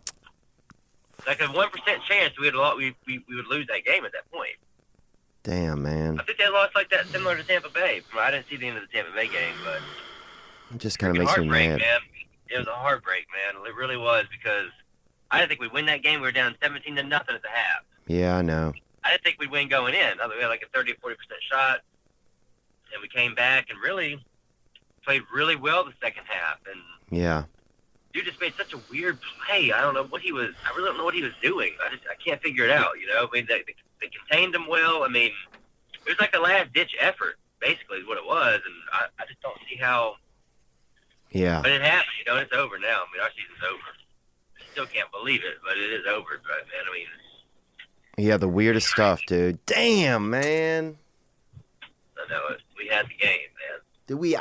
Like a 1% chance we would lose that game at that point. Damn, man. I think they lost like that, similar to Tampa Bay. I didn't see the end of the Tampa Bay game, but It just kind of makes me mad. Man. It was a heartbreak, man. It really was, because I didn't think we'd win that game. We were down 17-0 at the half. Yeah, I know. I didn't think we'd win going in. We had like a 30 or 40% shot, and we came back and really played really well the second half. And Yeah. dude just made such a weird play. I don't know what he was. I really don't know what he was doing. I can't figure it out. You know, I mean, they contained him well. I mean, it was like a last ditch effort, basically, is what it was. And I just don't see how. Yeah. But it happened. You know, it's over now. I mean, our season's over. I still can't believe it, but it is over. But man, I mean. Yeah, the weirdest stuff, dude. Damn, man. I know it. We had the game, man. Dude,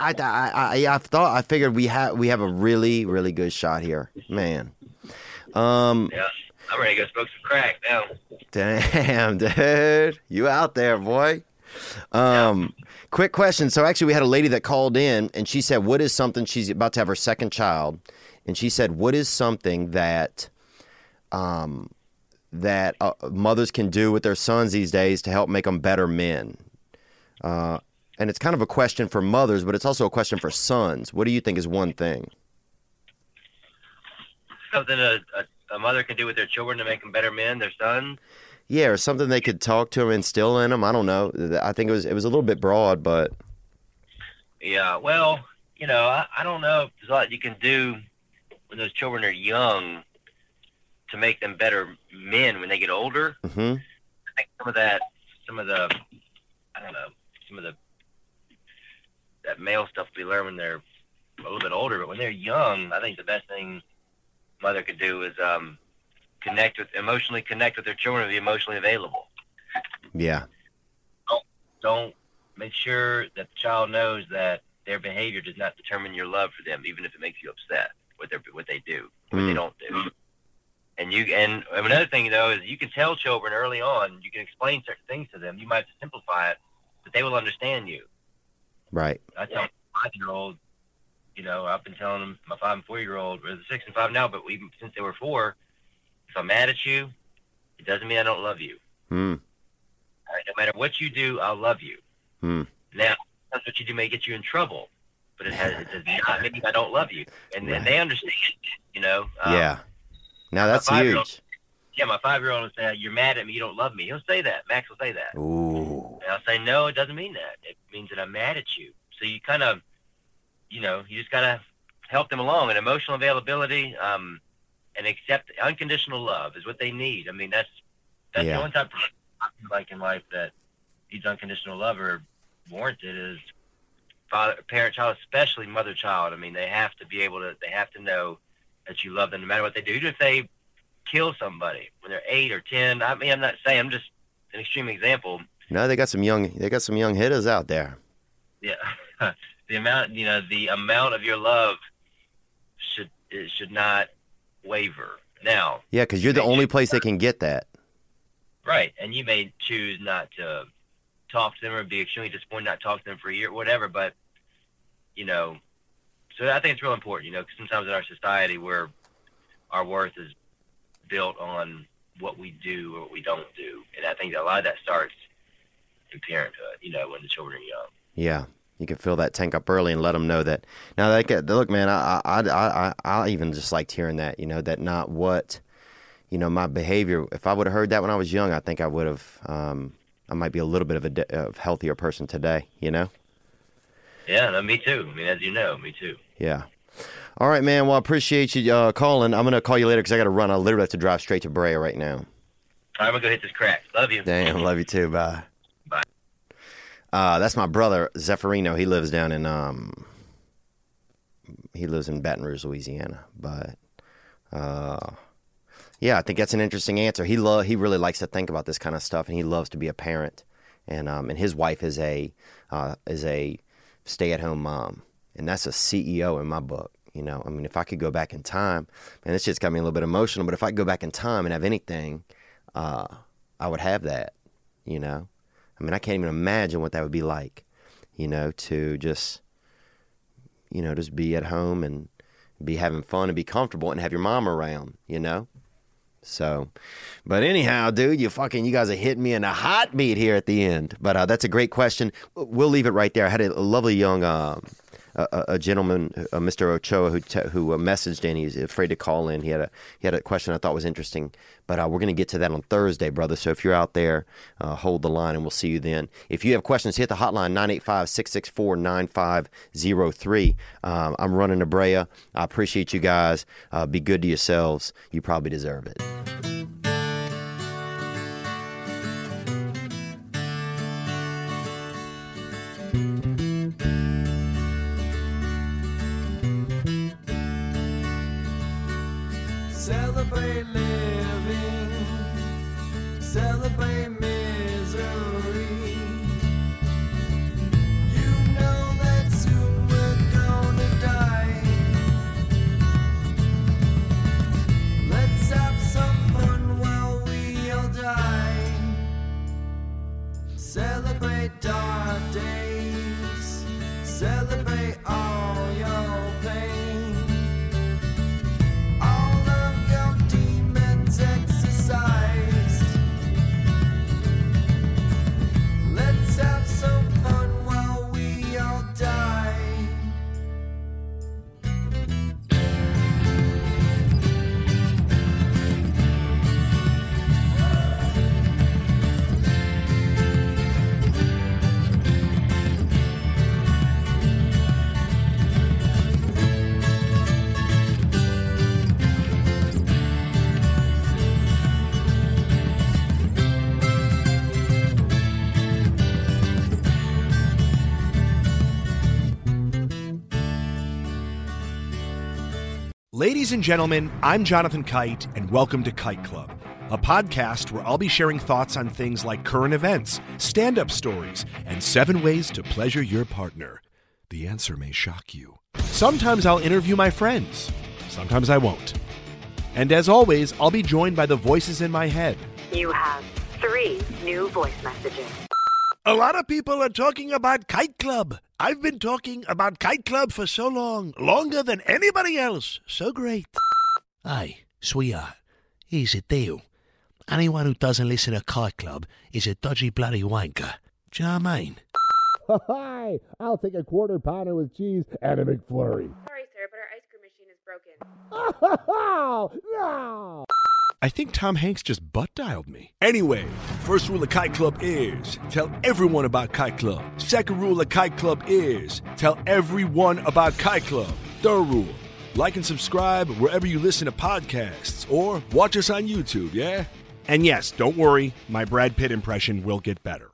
I figured we have a really, really good shot here, man. Yeah, I'm ready to go smoke some crack now. Damn, dude, you out there, boy. Quick question. So actually, we had a lady that called in, and she said, "What is something?" She's about to have her second child, and she said, "What is something that, mothers can do with their sons these days to help make them better men?" And it's kind of a question for mothers, but it's also a question for sons. What do you think is one thing? Something a mother can do with their children to make them better men, their sons? Yeah, or something they could talk to them, instill in them. I don't know. I think it was a little bit broad, but Yeah, well, you know, I don't know if there's a lot you can do when those children are young to make them better men when they get older. Mm-hmm. I think some of the that male stuff we learn when they're a little bit older, but when they're young, I think the best thing mother could do is emotionally connect with their children and be emotionally available. Yeah. Don't make sure that the child knows that their behavior does not determine your love for them, even if it makes you upset what they do, what they don't do. And another thing though is you can tell children early on, you can explain certain things to them. You might have to simplify it, but they will understand you. Right. I tell my 5-year-old, you know, I've been telling them, my 5 and 4-year-old, they're 6 and 5 now, but even since they were 4, if I'm mad at you, it doesn't mean I don't love you. All right, no matter what you do, I'll love you. Now, that's what you do may get you in trouble, but it does not mean I don't love you. And they understand, you know. Yeah. Now that's huge. Yeah, my 5-year-old will say, "You're mad at me, you don't love me." He'll say that. Max will say that. Ooh. And I'll say, "No, it doesn't mean that. It means that I'm mad at you." So you kind of, you know, you just got to help them along. And emotional availability and accept unconditional love is what they need. I mean, that's the only type of like in life that needs unconditional love or warranted is parent-child, especially mother-child. I mean, they have to know that you love them no matter what they do. Even if they kill somebody when they're 8 or 10. I mean, I'm not saying, I'm just an extreme example. No, they got some young hitters out there. Yeah. The amount of your love it should not waver. Now, Yeah, because you're the only place they can get that. right, and you may choose not to talk to them or be extremely disappointed not to talk to them for a year, whatever, but, you know, so I think it's real important, you know, because sometimes in our society where our worth is built on what we do or what we don't do, and I think that a lot of that starts in parenthood, you know, when the children are young. Yeah, you can fill that tank up early and let them know that. Now, look, man, I even just liked hearing that, you know, that not what, you know, my behavior. If I would have heard that when I was young, I think I would have. I might be a little bit of a healthier person today, you know. Yeah, no, me too. I mean, as you know, me too. Yeah. All right, man. Well, I appreciate you calling. I'm gonna call you later because I got to run. I literally have to drive straight to Brea right now. All right, I'm gonna go hit this crack. Love you. Damn, love you too. Bye. Bye. That's my brother Zeffirino. He lives down in Baton Rouge, Louisiana. But yeah, I think that's an interesting answer. He really likes to think about this kind of stuff, and he loves to be a parent. And his wife is a stay-at-home mom, and that's a CEO in my book. You know, I mean, if I could go back in time, and this just got me a little bit emotional, but if I could go back in time and have anything, I would have that, you know. I mean, I can't even imagine what that would be like, you know, to just be at home and be having fun and be comfortable and have your mom around, you know. So, but anyhow, dude, you guys are hitting me in a hot beat here at the end. But that's a great question. We'll leave it right there. I had a lovely young a gentleman, Mr. Ochoa, who messaged in. He's afraid to call in. He had a question I thought was interesting. But we're going to get to that on Thursday, brother. So if you're out there, hold the line, and we'll see you then. If you have questions, hit the hotline, 985-664-9503. I'm running to Brea. I appreciate you guys. Be good to yourselves. You probably deserve it. Celebrate living, celebrate misery. You know that soon we're gonna die. Let's have some fun while we all die. Celebrate dark days, celebrate all your pain. Exercised. Let's have some fun while we all die. Ladies and gentlemen, I'm Jonathan Kite, and welcome to Kite Club, a podcast where I'll be sharing thoughts on things like current events, stand-up stories, and 7 ways to pleasure your partner. The answer may shock you. Sometimes I'll interview my friends. Sometimes I won't. And as always, I'll be joined by the voices in my head. You have 3 new voice messages. A lot of people are talking about Kite Club. I've been talking about Kite Club for so long, longer than anybody else. So great. Hey, sweetheart, here's the deal. Anyone who doesn't listen to Kite Club is a dodgy bloody wanker. Do you know what I mean? Hi, I'll take a quarter pounder with cheese and a McFlurry. Sorry, sir, but our ice cream machine is broken. No! I think Tom Hanks just butt-dialed me. Anyway, first rule of Kite Club is tell everyone about Kite Club. Second rule of Kite Club is tell everyone about Kite Club. Third rule, like and subscribe wherever you listen to podcasts or watch us on YouTube, yeah? And yes, don't worry, my Brad Pitt impression will get better.